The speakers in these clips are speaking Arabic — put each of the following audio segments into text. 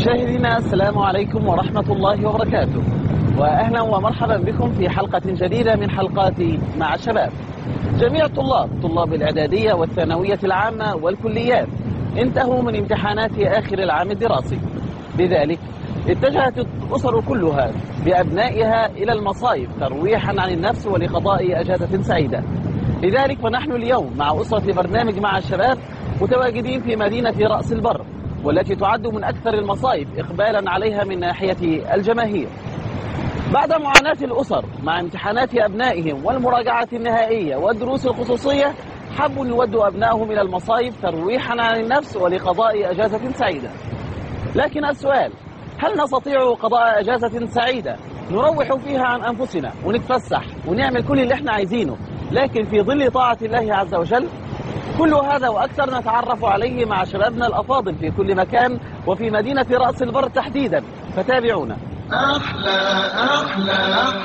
مشاهدينا السلام عليكم ورحمة الله وبركاته، وأهلا ومرحبا بكم في حلقة جديدة من حلقات مع الشباب. جميع طلاب الإعدادية والثانوية العامة والكليات انتهوا من امتحانات آخر العام الدراسي، لذلك اتجهت الأسر كلها بأبنائها إلى المصايف ترويحا عن النفس ولقضاء أجازة سعيدة. لذلك فنحن اليوم مع أسرة برنامج مع الشباب متواجدين في مدينة رأس البر، والتي تعد من أكثر المصايف إقبالا عليها من ناحية الجماهير. بعد معاناة الأسر مع امتحانات أبنائهم والمراجعة النهائية والدروس الخصوصية، حبوا يودوا أبنائهم إلى المصايف ترويحا عن النفس ولقضاء أجازة سعيدة. لكن السؤال، هل نستطيع قضاء أجازة سعيدة نروح فيها عن أنفسنا ونتفسح ونعمل كل اللي احنا عايزينه، لكن في ظل طاعة الله عز وجل؟ كل هذا وأكثر نتعرف عليه مع شبابنا الأفاضل في كل مكان وفي مدينة رأس البر تحديدا، فتابعونا. أحلى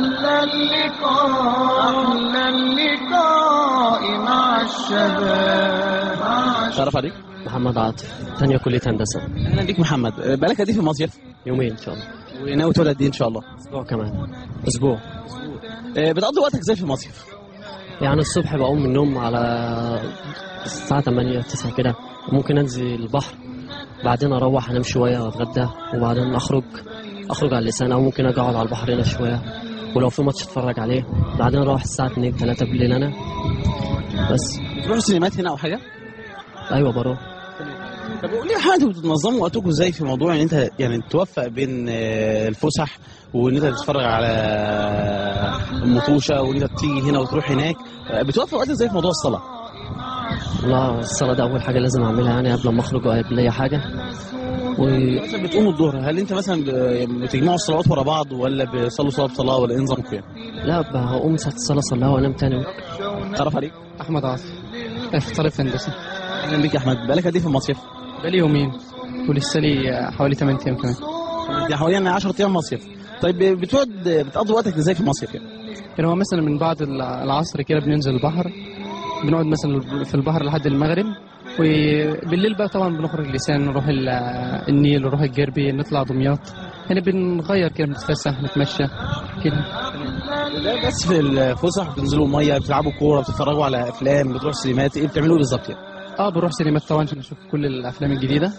اللقاء مع الشباب. تعرف عليك؟ محمد عاطف، ثانية كلية هندسة. أهلا بك محمد، بالك قد إيه في المصيف؟ يومين إن شاء الله. وناوي تقعد قد إيه إن شاء الله؟ أسبوع كمان. أسبوع. بتقضي وقتك إزاي في المصيف؟ يعني الصبح بقوم من النوم على الساعة 8-9 كده، ممكن أنزل البحر، بعدين أروح أنام شوية وأتغدى، وبعدين أخرج على اللسان، أو ممكن أجي أقعد على البحر هنا شوية، ولو في ماتش أتفرج عليه، بعدين أروح الساعة 2-3 بالليل أنا بس. بتروحوا سينمات هنا أو حاجة؟ أيوة بروح. طب قول لي حاجة، بتنظموا وقتكم ازاي في موضوع ان انت يعني توفق بين الفسح وان انت تتفرج على المطوشة وان انت تيجي هنا وتروح هناك؟ بتوفق وقتك ازاي في موضوع الصلاة؟ لا، الصلاة ده أول حاجة لازم أعملها يعني قبل ما أخرج أو قبل أي حاجة. مثلا بتقوموا الظهر، هل انت مثلا بتجمعوا الصلوات ورا بعض ولا بتصلوا صلاة بصلاة ولا ايه نظامكم يعني؟ لا، بقوم ساعة الصلاة أصليها وأنام تاني. تعرف عليك؟ أحمد عاطف، في طالب في هندسة. أهلا بك يا أحمد، بالك قد إيه في المصيف؟ بقالي يومين ولسه لي حوالي 8 أيام كمان. يعني حوالي 10 أيام مصيف. طيب بتقضي وقتك ازاي في المصيف يعني؟ يعني هو مثلا من بعد العصر كده بننزل البحر، بنقعد مثلا في البحر لحد المغرب، وبالليل بقى طبعا بنخرج لسان، نروح النيل، نروح الجربي، نطلع دمياط، يعني بنغير كده، بنتفسح، نتمشى كده. لا بس في الفسح بتنزلوا ميه، بتلعبوا كوره، بتتفرجوا على افلام، بتروحوا سينمات، ايه بتعملوا بالظبط يعني؟ بنروح سينمات طبعا عشان نشوف كل الافلام الجديده،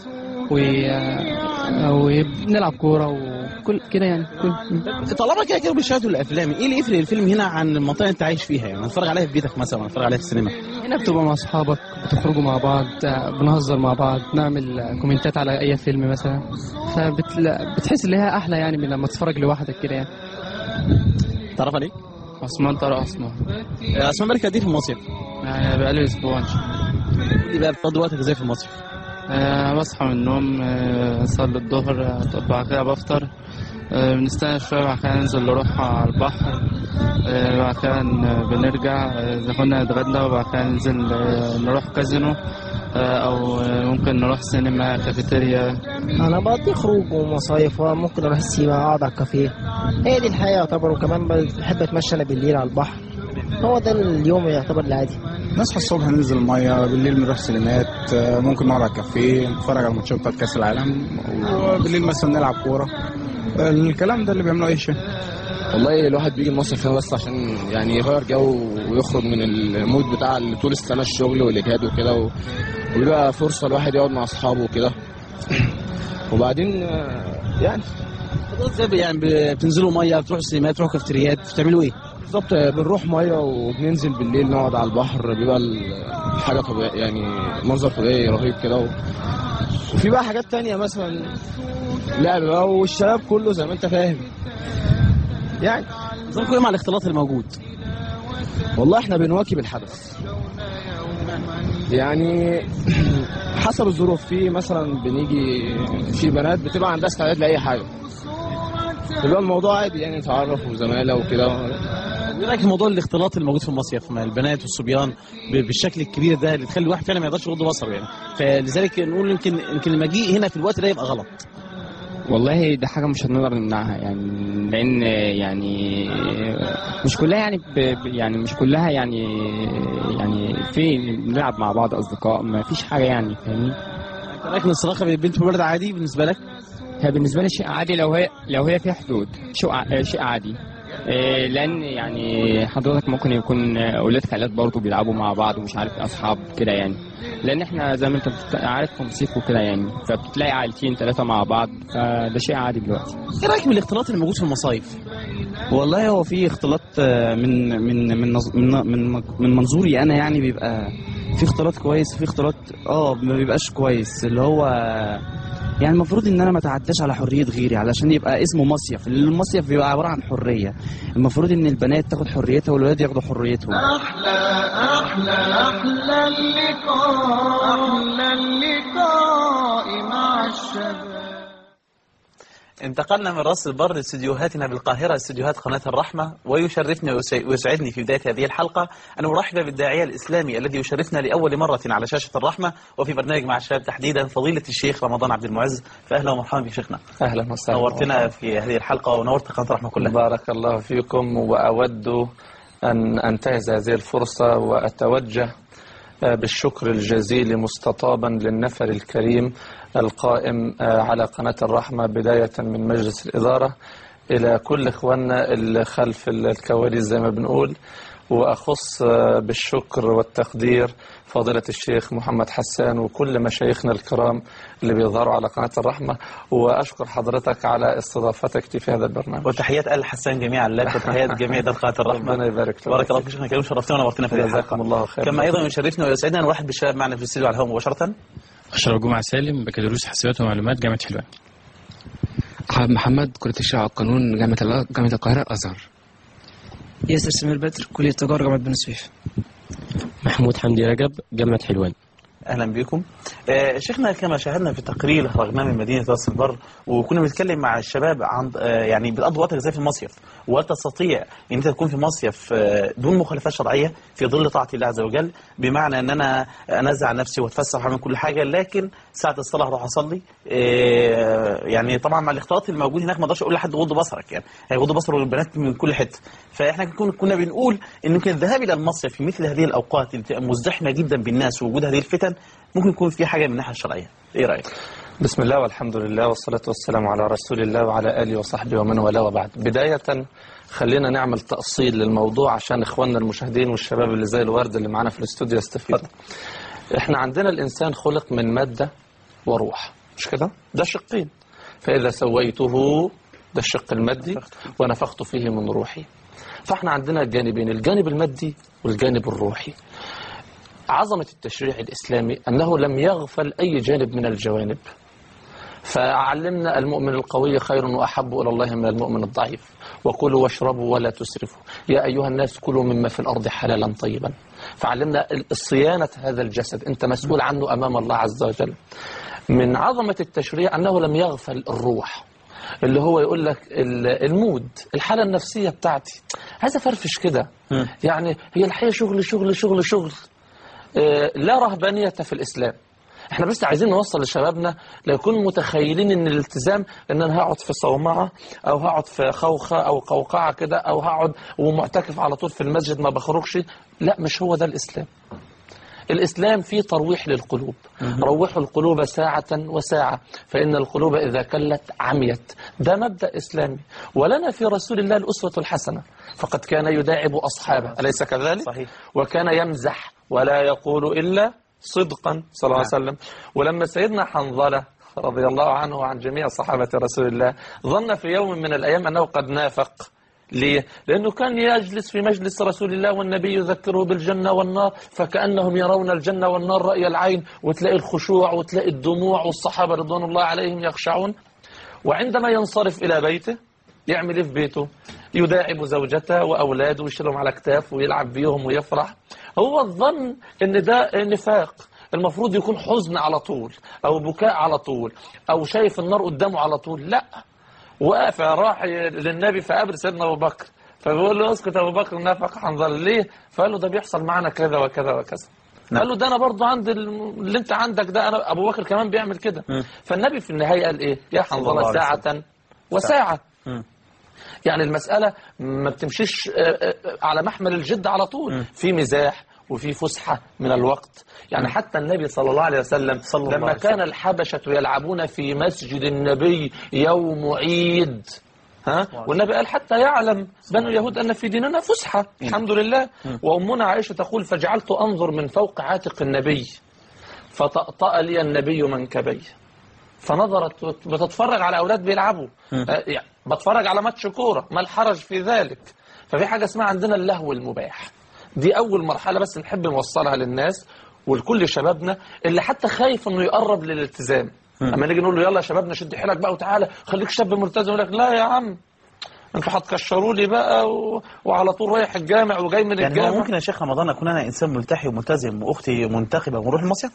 وبنلعب كوره وكل كده يعني. طالما كده بيشاهدوا الافلام، ايه اللي يفرق الفيلم هنا عن المنطقه اللي انت عايش فيها؟ يعني نتفرج عليها في بيتك مثلا ولا نتفرج عليها في السينما؟ هنا بتبقى مع اصحابك، بتخرجوا مع بعض، بنهزر مع بعض، نعمل كومنتات على اي فيلم مثلا، فبتحس ان هي احلى يعني من لما تتفرج لوحدك كده يعني. تعرف عليك؟ عثمان طارق. عثمان بالك قد ايه في المصيف؟ يعني بقالي اسبوع ان شاء الله. ايه بقى بتقضي وقتك ازاي في المصيف؟ بصحى من النوم، اصلي الظهر، بعد كده بفطر، بنستنى شويه، بعد كده ننزل نروح على البحر، بعد كده بنرجع اذا كنا نتغدى، وبعد كده ننزل نروح كازينو، او ممكن نروح سينما، كافيتيريا. انا بقضي خروج ومصايف، وممكن اروح السينما، اقعد على الكافيه، هي دي الحياه يعتبر. وكمان بحب اتمشى انا بالليل على البحر، هو ده اليوم يعتبر العادي. نصحى الصبح ننزل الميه، بالليل بنروح سينمات، ممكن نقعد على الكافيه نتفرج على الماتشات بتاعت كاس العالم، وبالليل مثلا نلعب كوره، الكلام ده اللي بيعملوه اي شيء. والله الواحد بيجي المصيف هنا بس عشان يعني يغير جو ويخرج من المود بتاع طول السنه الشغل والاجهاد وكده، وبيبقى فرصه الواحد يقعد مع اصحابه وكده. وبعدين يعني بتنزلوا ميه، بتروحوا سينمات، بتروحوا كافتريات، بتعملوا ايه بالظبط؟ بنروح ميه وبننزل بالليل نقعد على البحر، بيبقى حاجه طبيعيه يعني، منظر طبيعي رهيب كده. وفي بقى حاجات تانية مثلا لعب بقى، والشباب كله زي ما انت فاهم يعني. نظامكم ايه مع الاختلاط الموجود؟ والله احنا بنواكب الحدث يعني حسب الظروف. في مثلا بنيجي في بنات بتبقى عندها استعداد لاي حاجه، يبقى الموضوع عادي يعني، نتعرف وزماله وكده. ايه رايك في موضوع الاختلاط الموجود في المصيف مع البنات والصبيان بالشكل الكبير ده اللي تخلي الواحد فعلا ما يقدرش يغض بصره يعني؟ فلذلك نقول يمكن المجيء هنا في الوقت ده يبقى غلط. والله دي حاجة مش هنقدر نمنعها يعني، لأن يعني مش كلها يعني مش كلها يعني في نلعب مع بعض أصدقاء، ما فيش حاجة يعني، فاهمني؟ لكن الصراحة بنت وولد عادي بالنسبة لك؟ هي بالنسبة لي شيء عادي لو هي فيها حدود، شيء عادي. لأن يعني حضرتك ممكن يكون أولاد خالات برضه بيلعبوا مع بعض ومش عارف أصحاب كده يعني، لأن إحنا زي ما أنت عارف تنسيق وكده يعني، فبتلاقي عائلتين 3 مع بعض، فده شيء عادي دلوقتي. إيه رأيك بالاختلاط اللي موجود في المصايف؟ والله هو في اختلاط من منظوري انا، يعني بيبقى في اختلاط كويس وفي اختلاط ما بيبقاش كويس، اللي هو يعني المفروض ان انا ما اتعداش على حريه غيري علشان يبقى اسمه مصيف. المصيف بيبقى عباره عن حريه، المفروض ان البنات تاخد حريتها والولاد ياخدوا حريتهم. أحلى اللقاء مع الشباب. انتقلنا من راس البر لاستديوهاتنا بالقاهرة، استديوهات قناة الرحمة، ويشرفني ويسعدني في بداية هذه الحلقة أن أرحب بالداعية الإسلامي الذي يشرفنا لأول مرة على شاشة الرحمة وفي برنامج مع الشباب تحديدا، فضيلة الشيخ رمضان عبد المعز. فأهلا ومرحبا بك شيخنا. أهلا وسهلا. نورتنا في هذه الحلقة ونورت قناة الرحمة كلها. بارك الله فيكم، وأود أن أنتهز هذه الفرصة وأتوجه بالشكر الجزيل مستطابا للنفر الكريم القائم على قناة الرحمة، بداية من مجلس الإدارة إلى كل إخواننا اللي خلف الكواليس زي ما بنقول، وأخص بالشكر والتقدير فضيلة الشيخ محمد حسان وكل مشايخنا الكرام اللي بيظهروا على قناة الرحمة، وأشكر حضرتك على استضافتك في هذا البرنامج. وتحيات آل حسان جميعا لك، وتحيات جميع قناة الرحمة. ربنا يبارك لك. بارك الله فيك شيخنا الكريم، شرفتنا ونورتنا في هذه الحلقة. الله خير. كما أيضا يشرفنا ويسعدنا أن نرحب بالشباب معنا في الاستديو على الهواء مباشرة. أشرف جمعة سالم، بكالوريوس حاسبات ومعلومات، جامعة حلوان. أحمد محمد، كلية الشريعة والقانون، جامعة القاهرة الأزهر. ياسر سمير بدر، كلية التجارة، جامعة بني سويف. محمود حمدي رجب، جامعة حلوان. أهلا بكم. شيخنا، كما شاهدنا في تقرير خرجناه من مدينة راس البر، وكنا بنتكلم مع الشباب عن يعني بتقضي وقتك ازاي في المصيف، وهل تستطيع ان انت تكون في مصيف دون مخالفات شرعية في ظل طاعة الله عز وجل، بمعنى ان انا انزع نفسي واتفسح واعمل كل حاجة، لكن ساعة الصلاة اروح اصلي. يعني طبعا مع الاختلاط الموجود هناك ما اقدرش اقول لحد غض بصرك، يعني هيغض بصره البنات من كل حتة. فاحنا كنا بنقول ان يمكن الذهاب الى المصيف في مثل هذه الاوقات اللي بتبقى مزدحمة جدا بالناس ووجود هذه الفتن ممكن يكون في حاجة من الناحية الشرعية. ايه رأيك؟ بسم الله والحمد لله والصلاة والسلام على رسول الله وعلى آله وصحبه ومن والاه، وبعد. بداية خلينا نعمل تأصيل للموضوع عشان إخواننا المشاهدين والشباب اللي زي الورد اللي معنا في الاستوديو يستفيدوا. احنا عندنا الإنسان خلق من مادة وروح، مش كده؟ ده شقين، فإذا سويته، ده الشق المادي، ونفخت فيه من روحي. فاحنا عندنا جانبين، الجانب المادي والجانب الروحي. عظمة التشريع الإسلامي أنه لم يغفل أي جانب من الجوانب، فعلمنا المؤمن القوي خير وأحب إلى الله من المؤمن الضعيف، وكلوا واشربوا ولا تسرفوا، يا أيها الناس كلوا مما في الأرض حلالا طيبا. فعلمنا صيانة هذا الجسد، أنت مسؤول عنه أمام الله عز وجل. من عظمة التشريع أنه لم يغفل الروح، اللي هو يقول لك المود، الحالة النفسية بتاعتي هذا فرفش كده، يعني هي الحقيقة شغل شغل شغل شغل، لا رهبانية في الإسلام. احنا بس عايزين نوصل لشبابنا ليكونوا متخيلين ان الالتزام ان انا هقعد في صومعة او هقعد في خوخة او قوقعة كده او هقعد ومعتكف على طول في المسجد ما بخرجش. لا، مش هو ده الإسلام. الإسلام فيه ترويح للقلوب، روحوا القلوب ساعة وساعة فإن القلوب إذا كلت عميت. ده مبدأ إسلامي، ولنا في رسول الله الأسوة الحسنة، فقد كان يداعب أصحابه، أليس كذلك؟ صحيح. وكان يمزح ولا يقول إلا صدقا صلى الله عليه وسلم. ولما سيدنا حنظلة رضي الله عنه وعن جميع صحابة رسول الله ظن في يوم من الأيام أنه قد نافق. ليه؟ لأنه كان يجلس في مجلس رسول الله والنبي يذكره بالجنة والنار، فكأنهم يرون الجنة والنار رأي العين، وتلاقي الخشوع وتلاقي الدموع، والصحابة رضوان الله عليهم يخشعون. وعندما ينصرف إلى بيته يعمل إيه في بيته؟ يداعب زوجته وأولاده ويشيلهم على كتاف ويلعب بيهم ويفرح. هو الظن إن ده نفاق، المفروض يكون حزن على طول أو بكاء على طول أو شايف النار قدامه على طول. لا، وقف راح للنبي فقابل سيدنا أبو بكر، فبيقول له اسكت أبو بكر، نافق حنظلة ليه؟ فقال له ده بيحصل معنا كذا وكذا وكذا. قال له ده أنا برضو عندي اللي أنت عندك ده، أنا أبو بكر كمان بيعمل كده. فالنبي في النهاية قال إيه؟ يا حنظلة ساعة وساعة. يعني المسألة ما بتمشيش على محمل الجد على طول، في مزاح وفي فسحة من الوقت. يعني حتى النبي صلى الله عليه وسلم لما كان الحبشة يلعبون في مسجد النبي يوم عيد، والنبي قال حتى يعلم بنو اليهود أن في ديننا فسحة الحمد لله. وأمنا عائشة تقول فجعلت أنظر من فوق عاتق النبي فطأطأ لي النبي منكبي. فنظرت بتتفرج على أولاد بيلعبوا، بتفرج على ماتش كورة، ما الحرج في ذلك. ففي حاجة اسمها عندنا اللهو المباح. دي أول مرحلة بس نحب نوصلها للناس ولكل شبابنا اللي حتى خايف إنه يقرب للالتزام. أما نيجي نقول له يلا يا شبابنا شد حيلك بقى وتعالى خليك شاب ملتزم، يقول لك لا يا عم انتوا هتكشروا لي بقى وعلى طول رايح الجامع وجاي من يعني الجامع. ممكن يا شيخ رمضان اكون انا انسان ملتحي وملتزم واختي منتخبه ونروح المصيف؟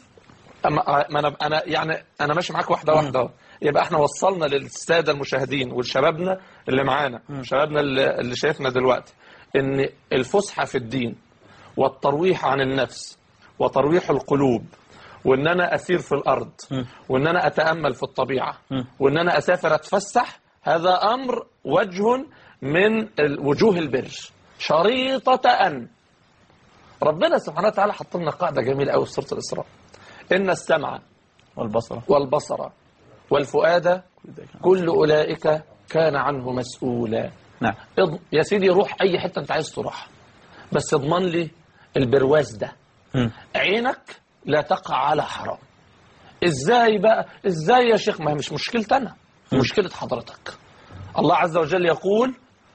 ما انا ماشي معاك واحده واحده. يبقى احنا وصلنا للساده المشاهدين والشبابنا اللي معانا، شبابنا اللي شايفنا دلوقتي، ان الفسحه في الدين والترويح عن النفس وترويح القلوب، وان انا اسير في الارض، وان انا اتامل في الطبيعه، وان انا اسافر اتفسح، هذا امر وجه من وجوه البر، شريطه ان ربنا سبحانه وتعالى حط لنا قاعده جميله قوي في سوره الاسراء: ان السمع والبصر والفؤاد كل اولئك كان عنه مسؤولا. نعم يا سيدي روح اي حته انت عايز تروح، بس اضمن لي البرواز ده. عينك لا تقع على حرام. ازاي بقى؟ ازاي يا شيخ؟ ما هي مش مشكلتي انا، مشكله حضرتك. الله عز وجل يقول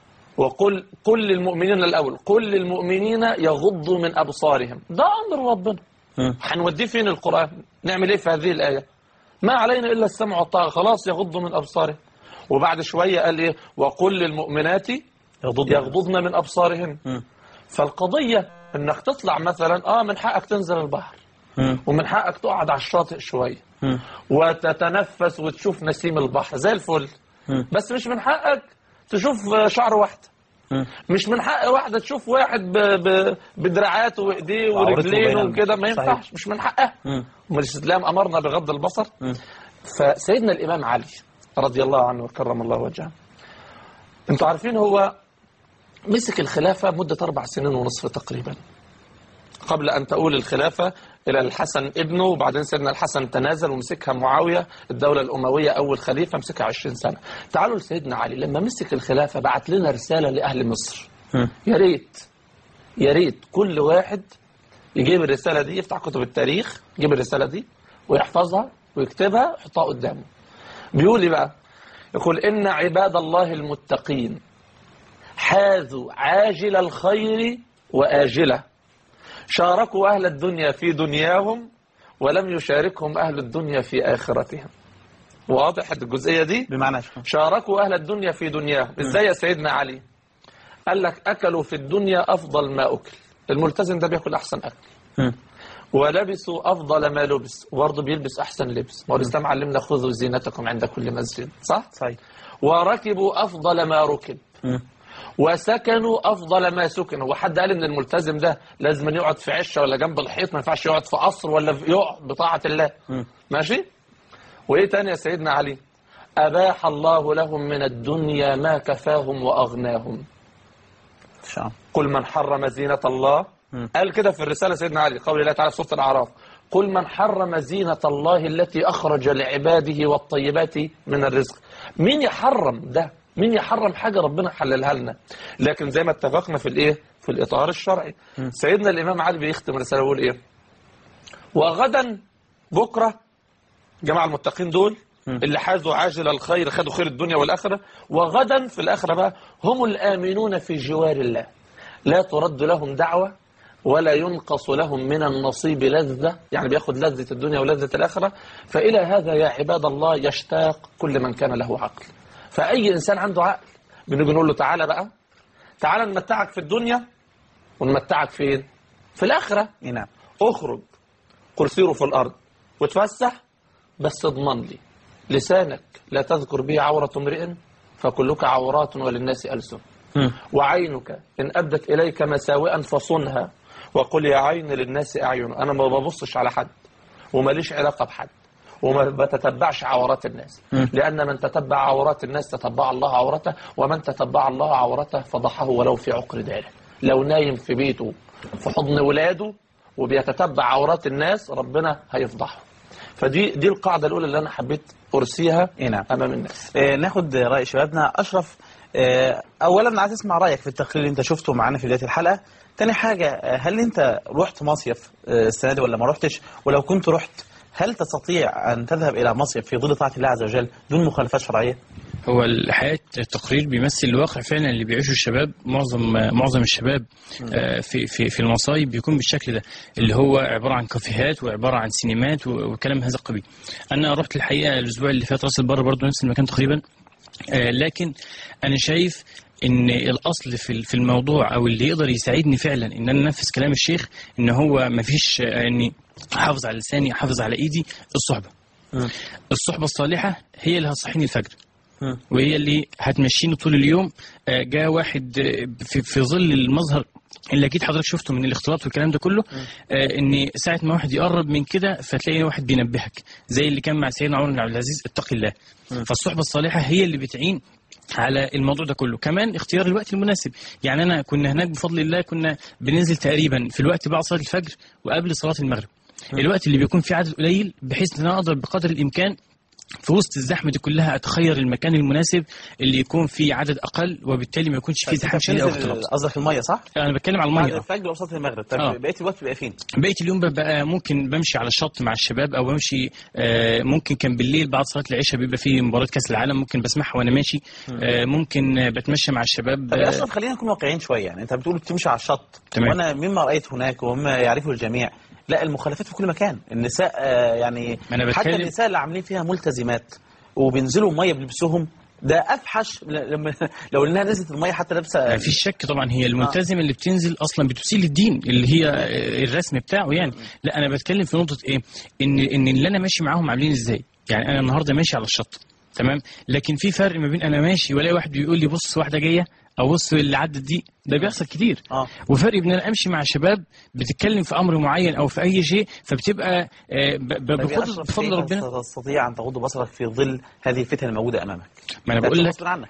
وقل كل المؤمنين الاول قل للمؤمنين يغضوا من ابصارهم. ده امر ربنا. هنوديه فين القران؟ نعمل ايه في هذه الايه؟ ما علينا الا السمع والطاعه. خلاص يغضوا من ابصارهم. وبعد شويه قال ايه؟ وقل للمؤمنات يغضضن من ابصارهن. فالقضيه انك تطلع مثلا من حقك تنزل البحر، ومن حقك تقعد على الشاطئ شويه وتتنفس وتشوف نسيم البحر زي الفل، بس مش من حقك تشوف شعر واحده، مش من حق واحده تشوف واحد بدراعاته وايديه ورجلينه وكده، ما ينفعش، مش من حقها. والاسلام امرنا بغض البصر. فسيدنا الامام علي رضي الله عنه وكرم الله وجهه، انتوا عارفين هو مسك الخلافه مده 4 سنين ونصف تقريبا قبل أن تؤول الخلافة إلى الحسن ابنه، وبعدين سيدنا الحسن تنازل ومسكها معاوية الدولة الأموية أول خليفة مسكها 20 سنة. تعالوا لسيدنا علي لما مسك الخلافة بعت لنا رسالة لأهل مصر. يا ريت كل واحد يجيب الرسالة دي، يفتح كتب التاريخ يجيب الرسالة دي ويحفظها ويكتبها ويحطها قدامه. بيقول لي بقى، يقول إن عباد الله المتقين حاذوا عاجل الخير وآجله، شاركوا أهل الدنيا في دنياهم ولم يشاركهم أهل الدنيا في آخرتهم. واضح الجزئية دي؟ بمعنى شاركوا أهل الدنيا في دنياهم. إزاي يا سيدنا علي؟ قال لك أكلوا في الدنيا أفضل ما أكل. الملتزم ده بيأكل أحسن أكل. ولبسوا أفضل ما لبس، وبرضه بيلبس أحسن لبس. والإسلام علمنا خذوا زينتكم عند كل مسجد، صح؟ صحيح. وركبوا أفضل ما ركب. وسكنوا أفضل ما سكن. هو حد قال إن الملتزم ده لازم يقعد في عشة ولا جنب الحيط، ما ينفعش يقعد في قصر ولا يقعد بطاعة الله. ماشي؟ وإيه تاني يا سيدنا علي؟ أباح الله لهم من الدنيا ما كفاهم وأغناهم. قل من حرم زينة الله. قال كده في الرسالة سيدنا علي، قول الله تعالى في سورة الأعراف: قل من حرم زينة الله التي أخرج لعباده والطيبات من الرزق. مين يحرم ده؟ مين يحرم حاجة ربنا حللها لنا؟ لكن زي ما اتفقنا في الايه؟ في الإطار الشرعي. سيدنا الإمام علي بيختم الرسالة ويقول ايه؟ وغدا بكرة جماعة المتقين دول اللي حازوا عاجل الخير، خدوا خير الدنيا والآخرة، وغدا في الآخرة بقى هم الآمنون في جوار الله، لا ترد لهم دعوة ولا ينقص لهم من النصيب لذة، يعني بياخد لذة الدنيا ولذة الآخرة. فإلى هذا يا عباد الله يشتاق كل من كان له عقل. فأي إنسان عنده عقل بنيجي نقول له تعالى بقى، تعالى نمتعك في الدنيا ونمتعك فين؟ في الآخرة. نعم. اخرج قل سيروا في الأرض وتفسح، بس اضمن لي لسانك لا تذكر به عورة امرئ فكلك عورات وللناس ألسن. وعينك إن أبدت إليك مساوئا فصنها وقل يا عين للناس أعين. أنا ما ببصش على حد وماليش علاقة بحد وما بتتبعش عورات الناس، لأن من تتبع عورات الناس تتبع الله عورته، ومن تتبع الله عورته فضحه ولو في عقر داره. لو نايم في بيته في حضن ولاده وبيتتبع عورات الناس ربنا هيفضحه. فدي القاعدة الأولى اللي أنا حبيت أرسيها أمام الناس. ناخد رأي شبابنا. أشرف، أولا عايز أسمع رأيك في التقرير اللي أنت شفته معانا في بداية الحلقة. تاني حاجة، هل أنت رحت مصيف السنة دي ولا ما رحتش؟ ولو كنت رحت هل تستطيع أن تذهب إلى مصيف في ظل طاعة الله عز وجل دون مخالفات شرعية؟ هو الحقيقة التقرير بيمثل الواقع فعلا اللي بيعيشه الشباب. معظم الشباب في المصايب بيكون بالشكل ده، اللي هو عبارة عن كافيهات وعبارة عن سينمات وكلام هذا القبيل. أنا رحت الحقيقة الأسبوع اللي فات راس البر، برضه نفس المكان تقريبا، لكن أنا شايف ان الاصل في الموضوع او اللي يقدر يساعدني فعلا ان انا انفذ كلام الشيخ ان هو ما فيش اني احافظ على لساني، احافظ على ايدي. الصحبه الصالحه هي اللي هتصحيني الفجر، وهي اللي هتمشيني طول اليوم. جاء واحد في ظل المظهر اللي اكيد حضرتك شفته من الاختلاط والكلام ده كله، ان ساعه ما واحد يقرب من كده فتلاقي واحد بينبهك زي اللي كان مع سيدنا عمر بن عبد العزيز، اتقي الله. فالصحبه الصالحه هي اللي بتعين على الموضوع ده كله. كمان اختيار الوقت المناسب. يعني أنا كنا هناك بفضل الله كنا بننزل تقريبا في الوقت بعد صلاة الفجر وقبل صلاة المغرب، الوقت اللي بيكون فيه عدد قليل، بحيث ان انا اقدر بقدر الامكان في وسط الزحمه دي كلها اتخير المكان المناسب اللي يكون فيه عدد اقل، وبالتالي ما يكونش فيه زحام شديد او اختلاط. قصدك الميه صح؟ انا بتكلم على الميه بعد الفجر وصلاه المغرب. طيب بقيه الوقت بيبقى فين؟ بقيه اليوم ببقى ممكن بمشي على الشط مع الشباب، او بمشي ممكن كان بالليل بعد صلاه العشاء بيبقى فيه مباراه كاس العالم، ممكن بسمعها وانا ماشي. ممكن بتمشى مع الشباب. طب اشرف خلينا نكون واقعيين شويه. يعني انت بتقول بتمشي على الشط، وانا مما رايت هناك ومما يعرفه الجميع، لا المخالفات في كل مكان. النساء يعني حتى النساء اللي عاملين فيها ملتزمات وبينزلوا ميه بلبسهم، ده افحش لو انها نزلت الميه حتى لابسه. ما فيش شك طبعا، هي الملتزم اللي بتنزل اصلا بتسيء للدين اللي هي الرسم بتاعه يعني. لا انا بتكلم في نقطه ايه، ان اللي انا ماشي معاهم عاملين ازاي. يعني انا النهارده ماشي على الشط تمام، لكن في فرق ما بين انا ماشي والاقي واحد بيقول لي بص واحده جايه، او بص اللي عدت دي، ده بيحصل كتير. وفرق بين انا امشي مع شباب بتتكلم في امر معين او في اي شيء، فبتبقى بفضل ربنا تستطيع ان تغض بصرك في ظل هذه الفتن الموجوده امامك. ما انا بقول لك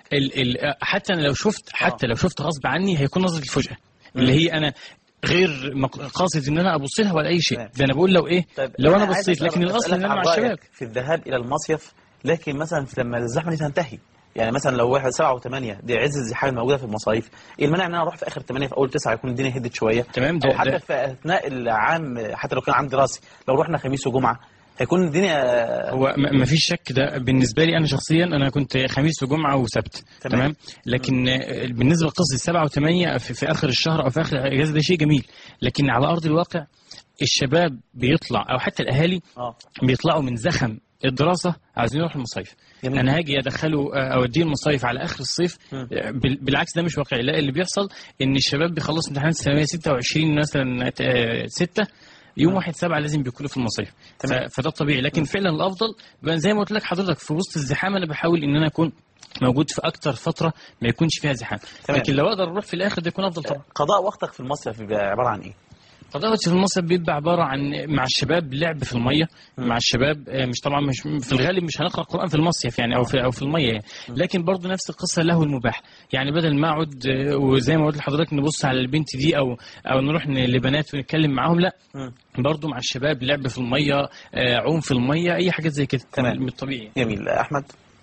حتى انا لو شفت غصب عني هيكون نظره الفجأة اللي هي انا غير قاصد ان انا ابص لها ولا اي شيء. ده انا بقول لو ايه، لو انا بصيت، لكن الاصل ان انا مع الشباب في الذهاب الى المصيف. لكن مثلا لما الزحمه دي تنتهي، يعني مثلا لو واحد 7 و8 دي عز الزحام الموجوده في المصايف، ايه المانع ان انا اروح في اخر 8 في اول 9 يكون الدنيا هدت شويه؟ تمام. او حتى في اثناء العام، حتى لو كان عام دراسي، لو رحنا خميس وجمعه هيكون الدنيا. هو ما فيش شك، ده بالنسبه لي انا شخصيا انا كنت خميس وجمعه وسبت تمام. لكن بالنسبه لقصه 7 و8 في اخر الشهر او في اخر الاجازه ده شيء جميل، لكن على ارض الواقع الشباب بيطلع او حتى الاهالي بيطلعوا من زخم الدراسه عايزين يروحوا المصيف. انا هاجي ادخله اوديه المصيف على اخر الصيف، بالعكس ده مش واقعي. لا اللي بيحصل ان الشباب بيخلصوا امتحانات الثانويه 26 مثلا 6 يوم 1/7 لازم بيكونوا في المصيف. فده طبيعي، لكن فعلا الافضل زي ما قلت لك حضرتك في وسط الزحام انا بحاول ان انا اكون موجود في اكتر فتره ما يكونش فيها زحام. لكن لو اقدر اروح في الاخر ده يكون افضل طبعا. قضاء وقتك في المصيف بيبقى عباره عن ايه؟ قضاء في المصيف بيبقى عبارة عن مع الشباب لعب في المية مع الشباب. مش طبعا مش في الغالب مش هنقرأ قرآن في المصيف يعني أو في المية يعني. لكن برضو نفس القصة له المباح. يعني بدل ما أقعد وزي ما قلت لحضرتك نبص على البنت دي أو نروح لبنات ونتكلم معاهم، لا برضو مع الشباب لعب في المية، عوم في المية، أي حاجات زي كده. تمام من الطبيعي. جميل. أحمد.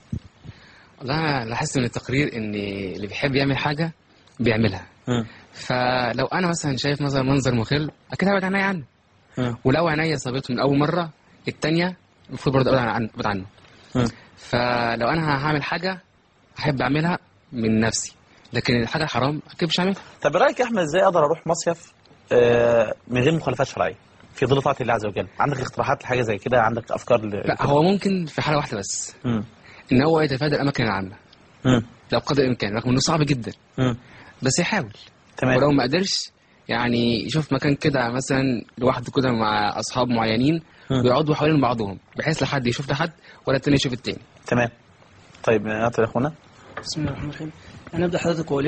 والله أنا لاحظت من التقرير إن اللي بيحب يعمل حاجة بيعملها. فلو انا مثلا شايف مثلا منظر مخل اكيد هبعد عينيا عنه. ولو عينيا صابته من اول مره الثانيه المفروض برضه ابعد عنه. فلو انا هعمل حاجه احب اعملها من نفسي، لكن الحاجه الحرام اكيد مش هعملها. طب رايك يا احمد ازاي اقدر اروح مصيف من غير مخالفات شرعيه في ظل طاعه الله عز وجل؟ عندك اقتراحات لحاجه زي كده؟ عندك افكار لا هو ممكن في حاله واحده بس، ان هو يتفادى الاماكن العامه لو قدر الامكان، رغم انه صعب جدا بس يحاول. تمام. ولو ما قدرش يعني يشوف مكان كده مثلا لوحده كده مع اصحاب معينين ويقعدوا حوالين بعضهم، بحيث لا حد يشوف لحد ولا التاني يشوف التاني. تمام. طيب نعطي اخونا. بسم الله الرحمن الرحيم. انا ابدا حضرتك واقول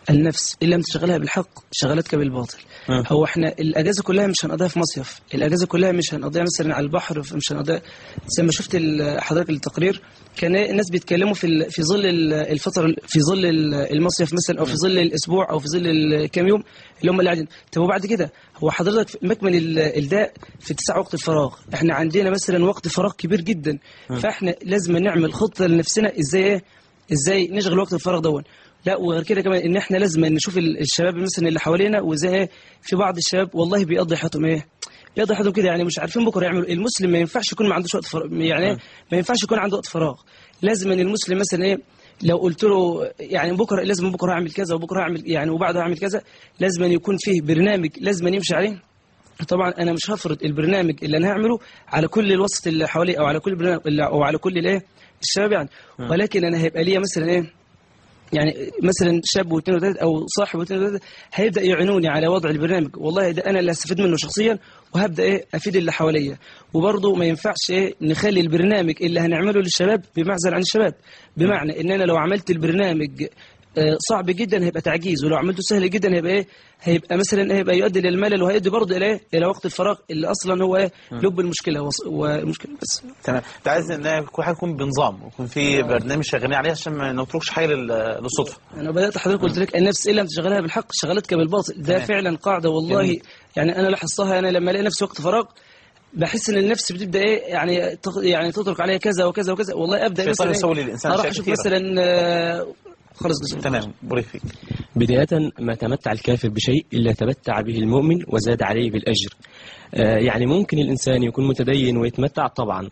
النفس إن لم تشغلها بالحق شغلتك بالباطل. هو احنا الأجازة كلها مش هنقضيها في مصيف، الأجازة كلها مش هنقضيها مثلا على البحر، مش هنقضيها زي ما شفت حضرتك التقرير كان الناس بيتكلموا في ظل الفترة، في ظل المصيف مثلا، أو في ظل الأسبوع، أو في ظل الكام يوم اللي هم اللي قاعدين. طب وبعد كده هو حضرتك مكمل الداء في 9 وقت الفراغ، احنا عندنا مثلا وقت فراغ كبير جدا، فاحنا لازم نعمل خطة لنفسنا ازاي نشغل وقت الفراغ دون. لا وغير كده كمان ان احنا لازم نشوف الشباب مثلا اللي حوالينا، وزي في بعض الشباب والله بيقضي حياتهم بيقضي حياتهم كده، يعني مش عارفين بكره يعملوا. المسلم ما ينفعش يكون ما عندوش وقت فراغ، يعني ما ينفعش يكون عنده وقت فراغ. لازم ان المسلم مثلا لو قلت له يعني بكره لازم بكره اعمل كذا، وبكره اعمل يعني وبعده اعمل كذا، لازم أن يكون فيه برنامج لازم أن يمشي عليه. طبعا انا مش هفرض البرنامج اللي انا هعمله على كل الوسط اللي حوالي، او على كل برنامج او على كل الشباب يعني، ولكن انا هيبقى ليا مثلا يعني مثلا شاب واثنين وثلاثة او صاحب واثنين وثلاثة هيبدا يعينوني على وضع البرنامج، والله ده انا اللي هستفيد منه شخصيا، وهبدا افيد اللي حواليا. وبرضه ما ينفعش نخلي البرنامج اللي هنعمله للشباب بمعزل عن الشباب، بمعنى ان انا لو عملت البرنامج صعب جدا هيبقى تعجيز، ولو عملته سهل جدا هيبقى مثلا هيبقى يؤدي للملل، وهيؤدي برضه الى وقت الفراغ اللي اصلا هو لب المشكله والمشكله. بس تمام، انت عايز ان كل حاجه يكون بنظام، ويكون في برنامج شغالين عليه عشان ما نتركش حاجه للصدفه. انا بدات حضرتك قلت لك النفس ان لم تشغلها بالحق شغلتك بالباطل، ده فعلا قاعده والله جميل. يعني انا لاحظتها، انا لما الاقي نفسي وقت فراغ بحس ان النفس بتبدا يعني تترك عليها كذا وكذا وكذا، والله ابدا مثلا اروح اشوف مثلا خلاص. تمام، بارك فيك. بداية ما تمتع الكافر بشيء إلا تمتع به المؤمن وزاد عليه بالأجر. يعني ممكن الإنسان يكون متدين ويتمتع طبعا.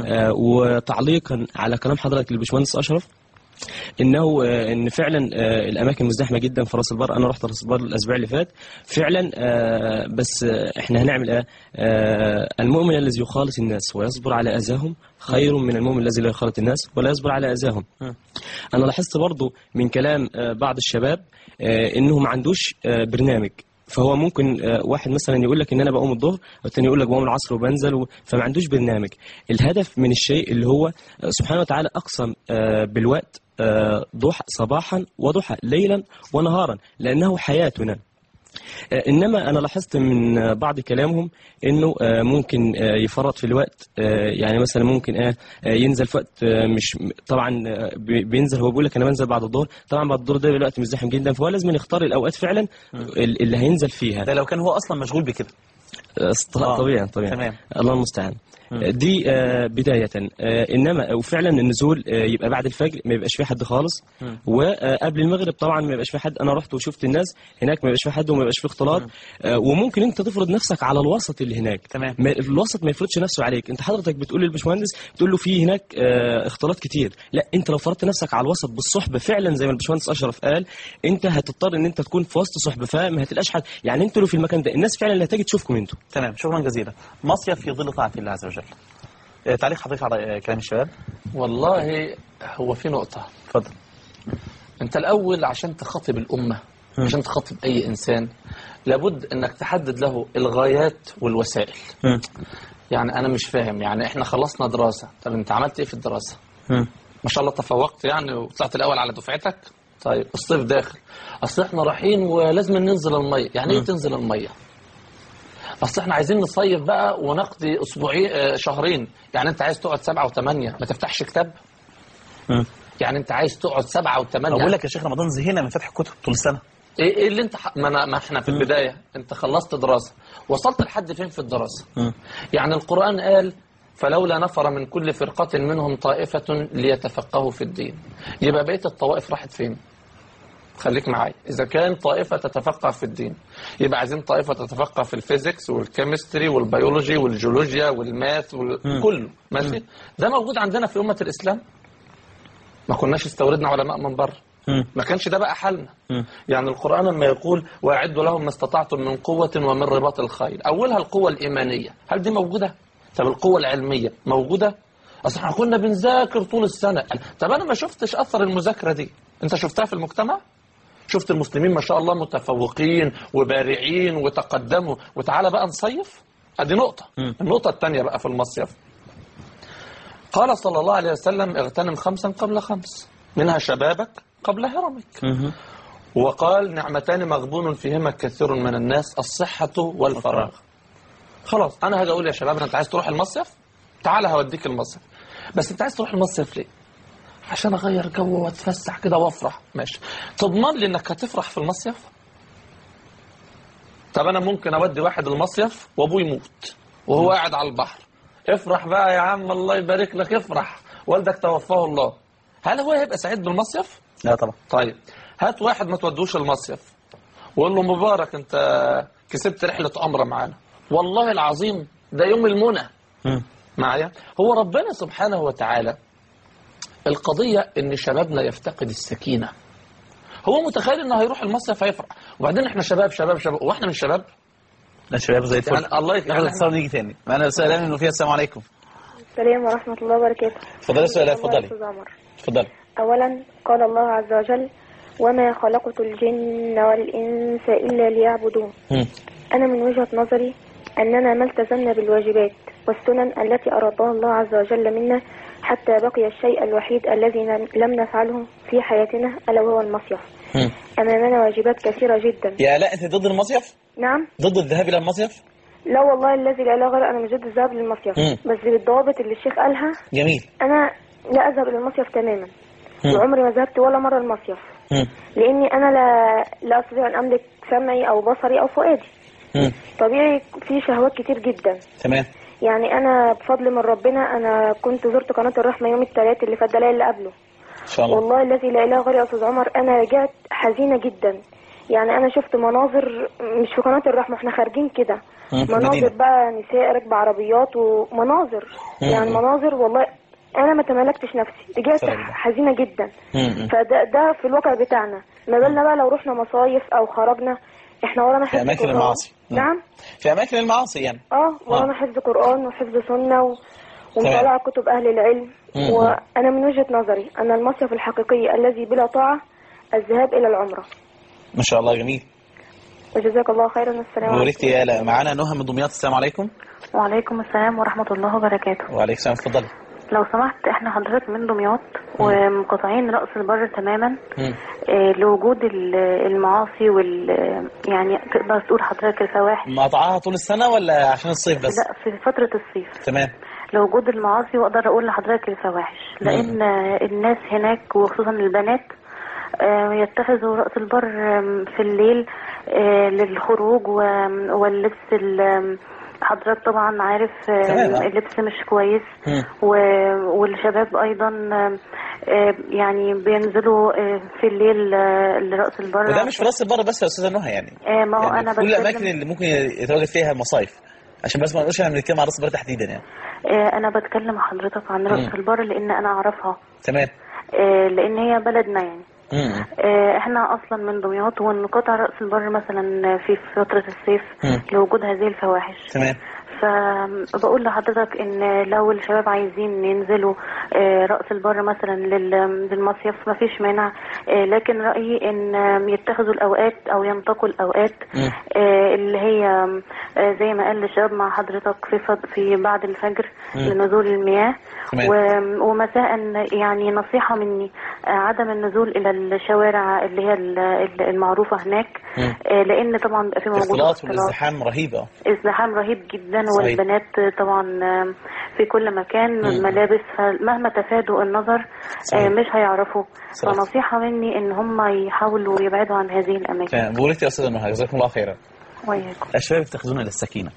وتعليقا على كلام حضرتك للبشمهندس أشرف، ان فعلا الاماكن مزدحمه جدا في راس البر. انا رحت راس البر الاسبوع اللي فات فعلا، بس احنا هنعمل المؤمن الذي يخالط الناس ويصبر على اذاهم خير من المؤمن الذي لا يخالط الناس ولا يصبر على اذاهم. انا لاحظت برضو من كلام بعض الشباب انه ما عندوش برنامج، فهو ممكن واحد مثلا يقول لك ان انا بقوم الظهر، والثاني يقول لك بقوم العصر وبنزل فما عندوش برنامج. الهدف من الشيء اللي هو سبحانه وتعالى اقسم بالوقت ضحى صباحا وضحى ليلا ونهارا لانه حياتنا. انما انا لاحظت من بعض كلامهم انه ممكن يفرط في الوقت، يعني مثلا ممكن ينزل في وقت مش طبعا بينزل، هو بيقول لك انا بنزل بعد الظهر، طبعا بعد الظهر ده الوقت مزدحم جدا، فهو لازم يختار الاوقات فعلا اللي هينزل فيها. ده لو كان هو اصلا مشغول بكده طبيعا تمام. الله المستعان. دي بداية. إنما وفعلا النزول يبقى بعد الفجر، ما يبقاش فيه حد خالص، وقبل المغرب طبعا ما يبقاش فيه حد. أنا رحت وشفت الناس هناك ما يبقاش فيه حد وما يبقاش فيه اختلاط. وممكن أنت تفرض نفسك على الوسط اللي هناك. تمام. الوسط ما يفرضش نفسه عليك. أنت حضرتك بتقول للبشمهندس بتقول له في هناك اختلاط كتير، لا أنت لو فرضت نفسك على الوسط بالصحبة فعلا زي ما البشمهندس أشرف قال، أنت هتضطر إن أنت تكون في وسط صحبة، فما هتلقاش حد. يعني أنتوا في المكان ده الناس فعلا اللي هتيجي تشوفكم أنتوا. تمام، شكرا جزيلا. مصيف في ظل طاعة الله عز وجل. تعليق حضرتك على كلام الشباب؟ والله هو في نقطة. اتفضل. انت الاول عشان تخاطب الامة، عشان تخاطب اي انسان، لابد انك تحدد له الغايات والوسائل. يعني انا مش فاهم، يعني احنا خلصنا دراسة، طب انت عملت ايه في الدراسة؟ ما شاء الله تفوقت يعني وطلعت الاول على دفعتك. طيب الصيف داخل، اصل احنا رايحين ولازم ننزل المية. يعني ايه تنزل المية؟ اصل احنا عايزين نصيف بقى ونقضي اسبوعين شهرين. يعني انت عايز تقعد 7 و8 ما تفتحش كتاب؟ يعني انت عايز تقعد 7 و8؟ اقول لك يا شيخ رمضان زهقنا من فتح الكتب طول السنه. ايه اللي انت ما احنا في البدايه انت خلصت دراسه، وصلت لحد فين في الدراسه؟ يعني القرآن قال فلولا نفر من كل فرقة منهم طائفة ليتفقهوا في الدين. يبقى بقية الطوائف راحت فين؟ خليك معايا. إذا كان طائفة تتفقه في الدين، يبقى عايزين طائفة تتفقه في الفيزيكس والكيمستري والبيولوجي والجيولوجيا والماث كله ماشي. ده موجود عندنا في أمة الإسلام. ما كناش استوردنا علماء من بره، ما كانش ده بقى حالنا. يعني القرآن لما يقول وأعدوا لهم ما استطعتم من قوة ومن رباط الخيل، أولها القوة الإيمانية، هل دي موجودة؟ طب القوة العلمية موجودة؟ أصل احنا كنا بنذاكر طول السنة. طب أنا ما شفتش أثر المذاكرة دي. أنت شفتها في المجتمع؟ شفت المسلمين ما شاء الله متفوقين وبارعين وتقدموا، وتعالى بقى نصيف؟ ادي نقطة. النقطة الثانية بقى في المصيف، قال صلى الله عليه وسلم اغتنم 5 قبل 5، منها شبابك قبل هرمك. وقال نعمتان مغبون فيهما كثير من الناس، الصحة والفراغ. خلاص أنا هاجي أقول يا شباب أنت عايز تروح المصيف؟ تعال هوديك المصيف. بس أنت عايز تروح المصيف ليه؟ عشان أغير جو وأتفسح كده وأفرح. ماشي، تضمن لي إنك هتفرح في المصيف؟ طب أنا ممكن أودي واحد المصيف وأبوه يموت وهو قاعد على البحر. افرح بقى يا عم، الله يبارك لك، افرح، والدك توفاه الله. هل هو هيبقى سعيد بالمصيف؟ لا طبعا. طيب هات واحد ما تودوش المصيف وقول له مبارك انت كسبت رحلة عمرة معانا، والله العظيم ده يوم المنى معايا. هو ربنا سبحانه وتعالى القضية ان شبابنا يفتقد السكينة. هو متخيل انه هيروح المصيف هيفرح، وبعدين احنا شباب شباب شباب، واحنا من شباب؟ لا شباب زي الفل. يعني الله ناخد اتصال نيجي تاني. معانا سؤال من وفيه. السلام عليكم. السلام ورحمة الله وبركاته. اتفضلي سؤال. اتفضلي. اتفضلي. أولا قال الله عز وجل وما خلقت الجن والإنس إلا ليعبدون. أنا من وجهة نظري أننا ما التزمنا بالواجبات والسنن التي أرادها الله عز وجل منا حتى بقي الشيء الوحيد الذي لم نفعله في حياتنا ألا وهو المصيف. أمامنا واجبات كثيرة جدا. يا لا أنت ضد المصيف؟ نعم. ضد الذهاب إلى المصيف؟ لا والله الذي لا إله غيره، أنا مش ضد الذهاب للمصيف، بس بالضوابط اللي الشيخ قالها. جميل. أنا لا أذهب إلى المصيف تماما، وعمري ما ذهبت ولا مرة المصيف، لأني أنا لا أستطيع أن أملك سمعي أو بصري أو فؤادي. طبيعي في شهوات كتير جدا. تمام. يعني أنا بفضل من ربنا أنا كنت زرت قناة الرحمة يوم الثلاث اللي فات، اللي قبله إن شاء الله. والله الذي لا إله غيره يا أستاذ عمر، أنا رجعت حزينة جدا. يعني أنا شفت مناظر مش في قناة الرحمة، إحنا خارجين كده مناظر بقى نساء راكبة عربيات ومناظر يعني مناظر والله أنا ما تملكتش نفسي، رجعت حزينة جدا. فده في الواقع بتاعنا، ما بالنا بقى لو رحنا مصايف أو خرجنا، إحنا ورانا حفظ في أماكن المعاصي. نعم في أماكن المعاصي يعني. ورانا حفظ قرآن وحفظ سنة ومطالعة كتب أهل العلم. وأنا من وجهة نظري أن المصيف الحقيقي الذي بلا طاعة الذهاب إلى العمرة. ما شاء الله جميل. وجزاك الله خيرا. السلام عليكم. وريتي يا لا. معانا نهى من دمياط. السلام عليكم. وعليكم السلام ورحمة الله وبركاته. وعليكم السلام. اتفضلي. لو سمحت احنا حضرتك من دمياط ومقاطعين رأس البر تماما لوجود المعاصي يعني تقدر تقول حضرتك الفواحش. مقاطعها طول السنة ولا عشان الصيف بس؟ لا في فترة الصيف. تمام. لوجود المعاصي واقدر اقول لحضرتك الفواحش، لان الناس هناك وخصوصا البنات يتخذوا رأس البر في الليل للخروج واللبس حضرتك طبعا عارف اللبس مش كويس. والشباب ايضا يعني بينزلوا في الليل لرأس البر. وده مش في رأس البر بس يا استاذه نهى يعني. ما هو يعني انا كل الاماكن اللي ممكن يتواجد فيها مصايف، عشان بس ما نقولش احنا بنتكلم عن رأس البر تحديدا يعني. انا بتكلم حضرتك عن رأس البر لان انا اعرفها. تمام. لان هي بلدنا يعني. احنا اصلا من دمياط ونقاطع رأس البر مثلا في فترة الصيف لوجود هذه الفواحش. تمام. فبقول لحضرتك ان لو الشباب عايزين ينزلوا رأس البر مثلا للمصيف ما فيش مانع، لكن رأيي ان يتخذوا الاوقات او ينتقوا الاوقات اللي هي زي ما قال الشباب مع حضرتك في بعد الفجر لنزول المياه. ومساء يعني نصيحة مني عدم النزول الى الشوارع اللي هي المعروفة هناك، لان طبعا بيبقى في موجود اختلاط والازدحام رهيب. ازدحام رهيب جدا. والبنات طبعا في كل مكان ملابس، فمهما تفادوا النظر مش هيعرفوا. فنصيحة مني ان هم يحاولوا يبعدوا عن هذه الاماكن. بقولك يا استاذ نهى جزاكم الله خيرا. وياكم. الشباب يتخذون للسكينة.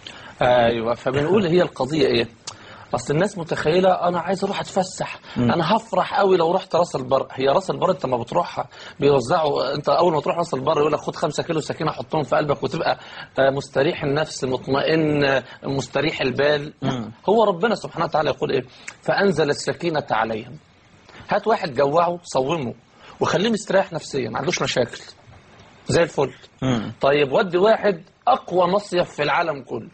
ايوه. فبنقول هي القضية ايه؟ اصل الناس متخيله انا عايز اروح اتفسح، انا هفرح قوي لو رحت راس البر. هي راس البر انت ما بتروحها بيوزعوا، انت اول ما تروح راس البر يقول لك خد 5 كيلو سكينه حطهم في قلبك وتبقى مستريح النفس مطمئن مستريح البال. هو ربنا سبحانه وتعالى يقول ايه؟ فانزل السكينه عليهم. هات واحد جوعه صومه وخليه مستريح نفسيا ما عندوش مشاكل زي الفل. طيب ودي واحد اقوى مصيف في العالم كله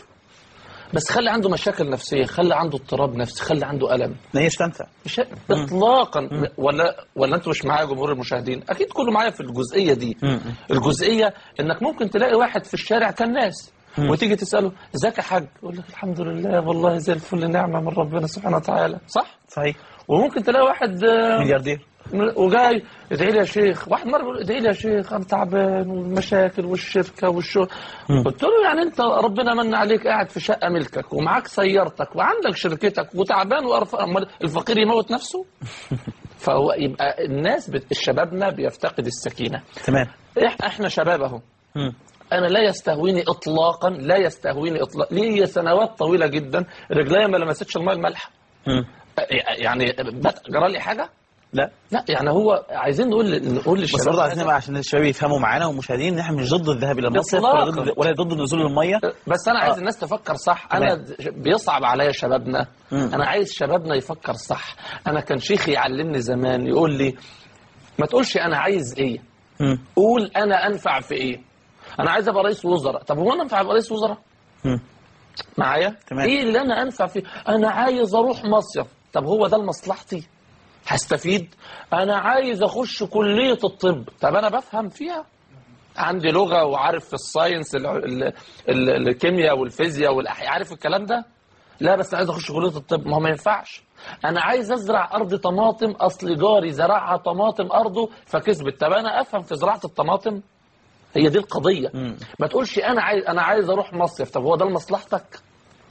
بس خلي عنده مشاكل نفسية، خلي عنده اضطراب نفسي، خلي عنده ألم. ما هيش تنفع مش إطلاقا. ولا أنتوا مش معايا جمهور المشاهدين؟ أكيد كله معايا في الجزئية دي. الجزئية إنك ممكن تلاقي واحد في الشارع كالناس وتيجي تسأله ازيك يا حاج، يقول لك الحمد لله والله زي الفل، نعمة من ربنا سبحانه وتعالى. صح؟ صحيح. وممكن تلاقي واحد ملياردير وجاي ادعي لي يا شيخ. واحد مره بيقول ادعي لي يا شيخ انا تعبان والمشاكل والشركه والشغل. قلت له يعني انت ربنا من عليك قاعد في شقه ملكك ومعاك سيارتك وعندك شركتك وتعبان الفقير يموت نفسه؟ فهو يبقى الناس شبابنا بيفتقد السكينه. تمام. احنا شباب اهو. انا لا يستهويني اطلاقا لي سنوات طويله جدا رجليا ما لمستش الماء المالحه. يعني جرى لي حاجه؟ لا يعني هو عايزين نقول للشباب بس برضه عايزين نبقى عشان الشباب يفهموا معانا ومشاهدين ان احنا مش ضد الذهاب الى المصيف ولا ضد نزول الميه. بس انا عايز الناس تفكر صح. انا بيصعب عليا شبابنا. انا عايز شبابنا يفكر صح. انا كان شيخي يعلمني زمان يقول لي ما تقولش انا عايز ايه، قول انا انفع في ايه. انا عايز ابقى رئيس وزراء. طب هو انا انفع ابقى رئيس وزراء معايا؟ ايه اللي انا انفع فيه؟ انا عايز اروح مصيف. طب هو ده لمصلحتي؟ هستفيد؟ انا عايز اخش كلية الطب. طب انا بفهم فيها؟ عندي لغة وعارف في الساينس الكيمياء والفيزياء والاحياء، عارف الكلام ده؟ لا بس عايز اخش كلية الطب. ما هو ما ينفعش. انا عايز ازرع ارض طماطم، اصل جاري زرعها طماطم ارضه فكسبت. طب انا افهم في زراعة الطماطم؟ هي دي القضية. ما تقولش انا عايز اروح مصيف. طب هو ده لمصلحتك؟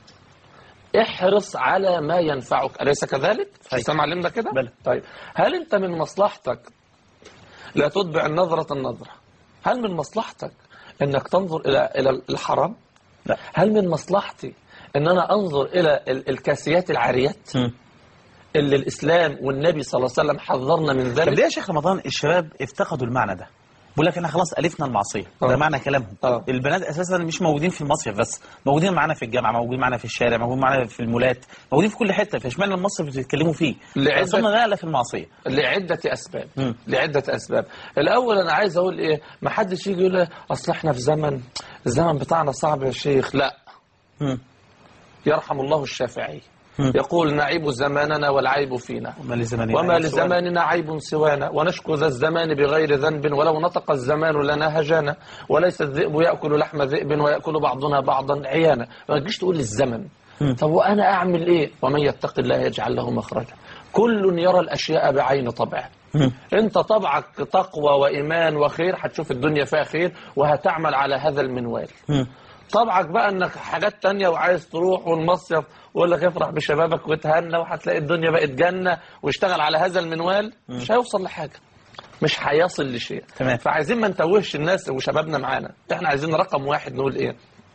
احرص على ما ينفعك، أليس كذلك؟ الإسلام علمنا كده؟ طيب هل أنت من مصلحتك لا تتبع النظرة النظرة؟ هل من مصلحتك أنك تنظر إلى الحرام؟ لا. هل من مصلحتي أن أنا أنظر إلى الكاسيات العاريات اللي الإسلام والنبي صلى الله عليه وسلم حذرنا من ذلك؟ طب ليه يا شيخ رمضان الشباب افتقدوا المعنى ده؟ بقول لك احنا خلاص ألفنا المعصية. ده معنى كلامهم. البنات اساسا مش موجودين في المصيف بس، موجودين معانا في الجامعه، موجودين معانا في الشارع، موجودين معانا في المولات، موجودين في كل حته. فاشمعنى المصيف بتتكلموا فيه؟ وصلنا نقله في المعصيه لعده اسباب. لعده اسباب. الاول انا عايز اقول ايه، ما حدش يجي يقول اصل احنا في الزمن بتاعنا صعب يا شيخ. لا. يرحم الله الشافعي يقول نعيب زماننا والعيب فينا وما لزماننا عيب سوانا ونشكو ذا الزمان بغير ذنب ولو نطق الزمان لنا هجانا وليس الذئب يأكل لحم ذئب ويأكل بعضنا بعضا عيانا. ما تجيش تقول الزمن. طب وأنا أعمل إيه؟ ومن يتق الله يجعل له مخرجا. كل يرى الأشياء بعين طبعه. أنت طبعك تقوى وإيمان وخير، هتشوف الدنيا فيها خير وهتعمل على هذا المنوال. طبعك بقى انك حاجات تانية وعايز تروح والمصيف ويقول لك افرح بشبابك وتهنى وهتلاقي الدنيا بقت جنة واشتغل على هذا المنوال، مش هيوصل لحاجة، مش هيصل لشيء. فعايزين ما نتوهش الناس وشبابنا معانا. احنا عايزين رقم واحد نقول ايه،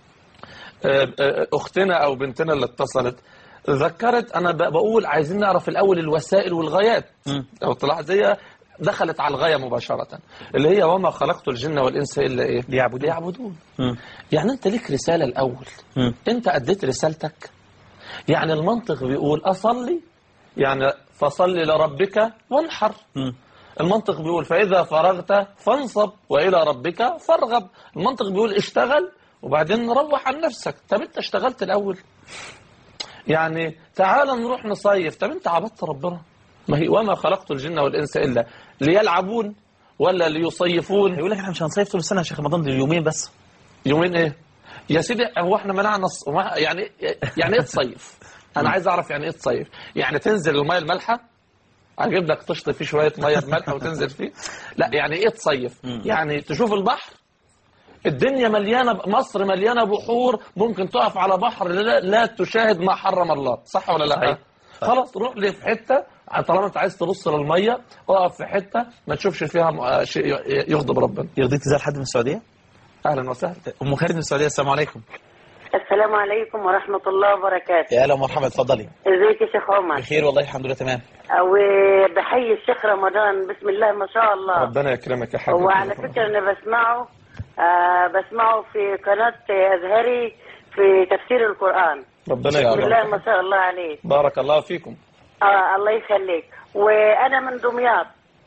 اختنا او بنتنا اللي اتصلت ذكرت، انا بقول عايزين نعرف الاول الوسائل والغايات. لو تلاحظ هي دخلت على الغاية مباشرة اللي هي وما خلقت الجن والإنس إلا إيه؟ ليعبدون. يعني أنت ليك رسالة الأول. أنت أديت رسالتك. يعني المنطق بيقول أصلي، يعني فصلي لربك وانحر. المنطق بيقول فإذا فرغت فانصب وإلى ربك فارغب. المنطق بيقول اشتغل وبعدين روح عن نفسك. طب أنت اشتغلت الأول؟ يعني تعال نروح نصيف. طب أنت عبدت ربنا؟ ما هي وما خلقت الجن والإنس إلا ليلعبون ولا ليصيفون. يقول لك احنا مش هنصيف طول السنة يا شيخ رمضان، دي يومين بس. يومين ايه يا سيدي؟ هو احنا منعنا يعني ايه تصيف؟ انا عايز اعرف يعني ايه تصيف. يعني تنزل الميه المالحه، اجيب لك تشطف فيه شويه ميه مالحه وتنزل فيه؟ لا. يعني ايه تصيف؟ يعني تشوف البحر. الدنيا مليانه، مصر مليانه بحور، ممكن تقف على بحر لا تشاهد ما حرم الله، صح ولا لا؟ خلاص روح لي في حته، طالما انت عايز تبص للميه اقف في حته ما تشوفش فيها شيء يغضب ربنا. يرضيك تزال حد من السعوديه؟ اهلا وسهلا. ام خالد من السعوديه، السلام عليكم. السلام عليكم ورحمه الله وبركاته. يا اهلا ومرحبا، اتفضلي. ازيك يا شيخ عمر؟ بخير والله الحمد لله تمام. وبحيي الشيخ رمضان، بسم الله ما شاء الله. ربنا يكرمك يا حاج. وعلى فكره انا بسمعه في قناه ازهري في تفسير القران. ربنا يكرمك. بسم الله ما شاء الله عليك. بارك الله فيكم. الله يخليك. وانا من دمياط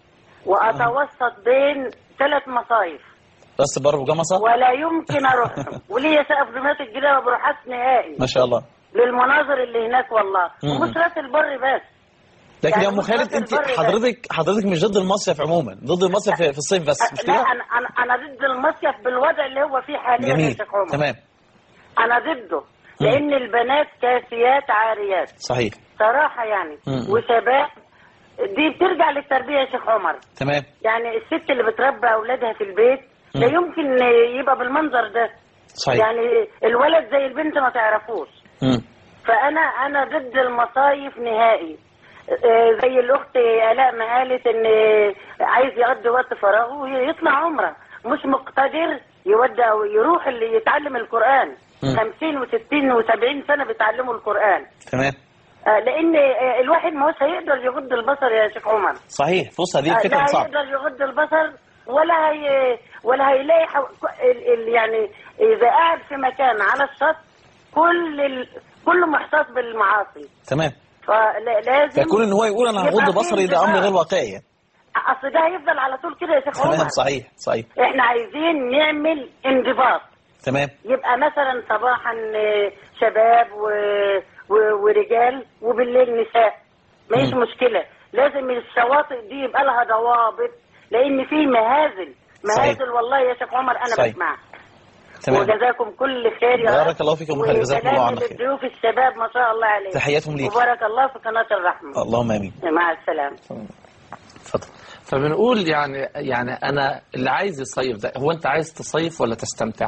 واتوسط بين 3 مصايف بس بر وجمصة ولا يمكن اروحهم، وليا سقف دمياط الجديدة ما بروحش نهائي. ما شاء الله. للمناظر اللي هناك والله. ومش راس البر بس. لكن يعني يا ام خالد انت حضرتك مش ضد المصيف عموما، ضد المصيف في الصيف بس، مش كده؟ لا انا ضد المصيف بالوضع اللي هو فيه حاليا. جميل. يا شيخ عمر تمام. انا ضده لان البنات كاسيات عاريات. صحيح. صراحه يعني. وشباب دي بترجع للتربيه يا شيخ عمر. تمام. يعني الست اللي بتربى اولادها في البيت لا يمكن يبقى بالمنظر ده. صحيح. يعني الولد زي البنت ما تعرفوش. فانا ضد المصايف نهائي. زي الاخت الاء ما قالت ان عايز يقضي وقت فراغه يطلع عمره، مش مقتدر يودي او يروح اللي يتعلم القران. 50 و60 و70 سنه بيتعلموا القران. تمام. لان الواحد ما هوش هيقدر يغض البصر يا شيخ عمر. صحيح. بص هذه الفكره لا صعبه. هيقدر يغض البصر ولا هيلاقي يعني اذا قاعد في مكان على الشط كله محتاط بالمعاصي. تمام. فلازم فكون ان هو يقول انا هغض بصري ده امر غير واقعي. اصل ده هيفضل على طول كده يا شيخ عمر. تمام. صحيح صحيح. احنا عايزين نعمل انضباط. تمام. يبقى مثلا صباحا شباب ورجال وبالليل نساء، مفيش مشكله. لازم الشواطئ دي يبقى لها ضوابط، لان في مهازل والله يا شيخ عمر انا صحيح. بسمعها. تمام. وجزاكم كل خير يا رب. بارك الله فيكم وخير. جزاكم الله عنا خير. الضيوف الشباب ما شاء الله عليهم. تحياتهم ليك. وبارك الله في قناه الرحمه. اللهم امين. مع السلامه. اتفضل. فبنقول يعني انا اللي عايز يصيف ده، هو انت عايز تصيف ولا تستمتع؟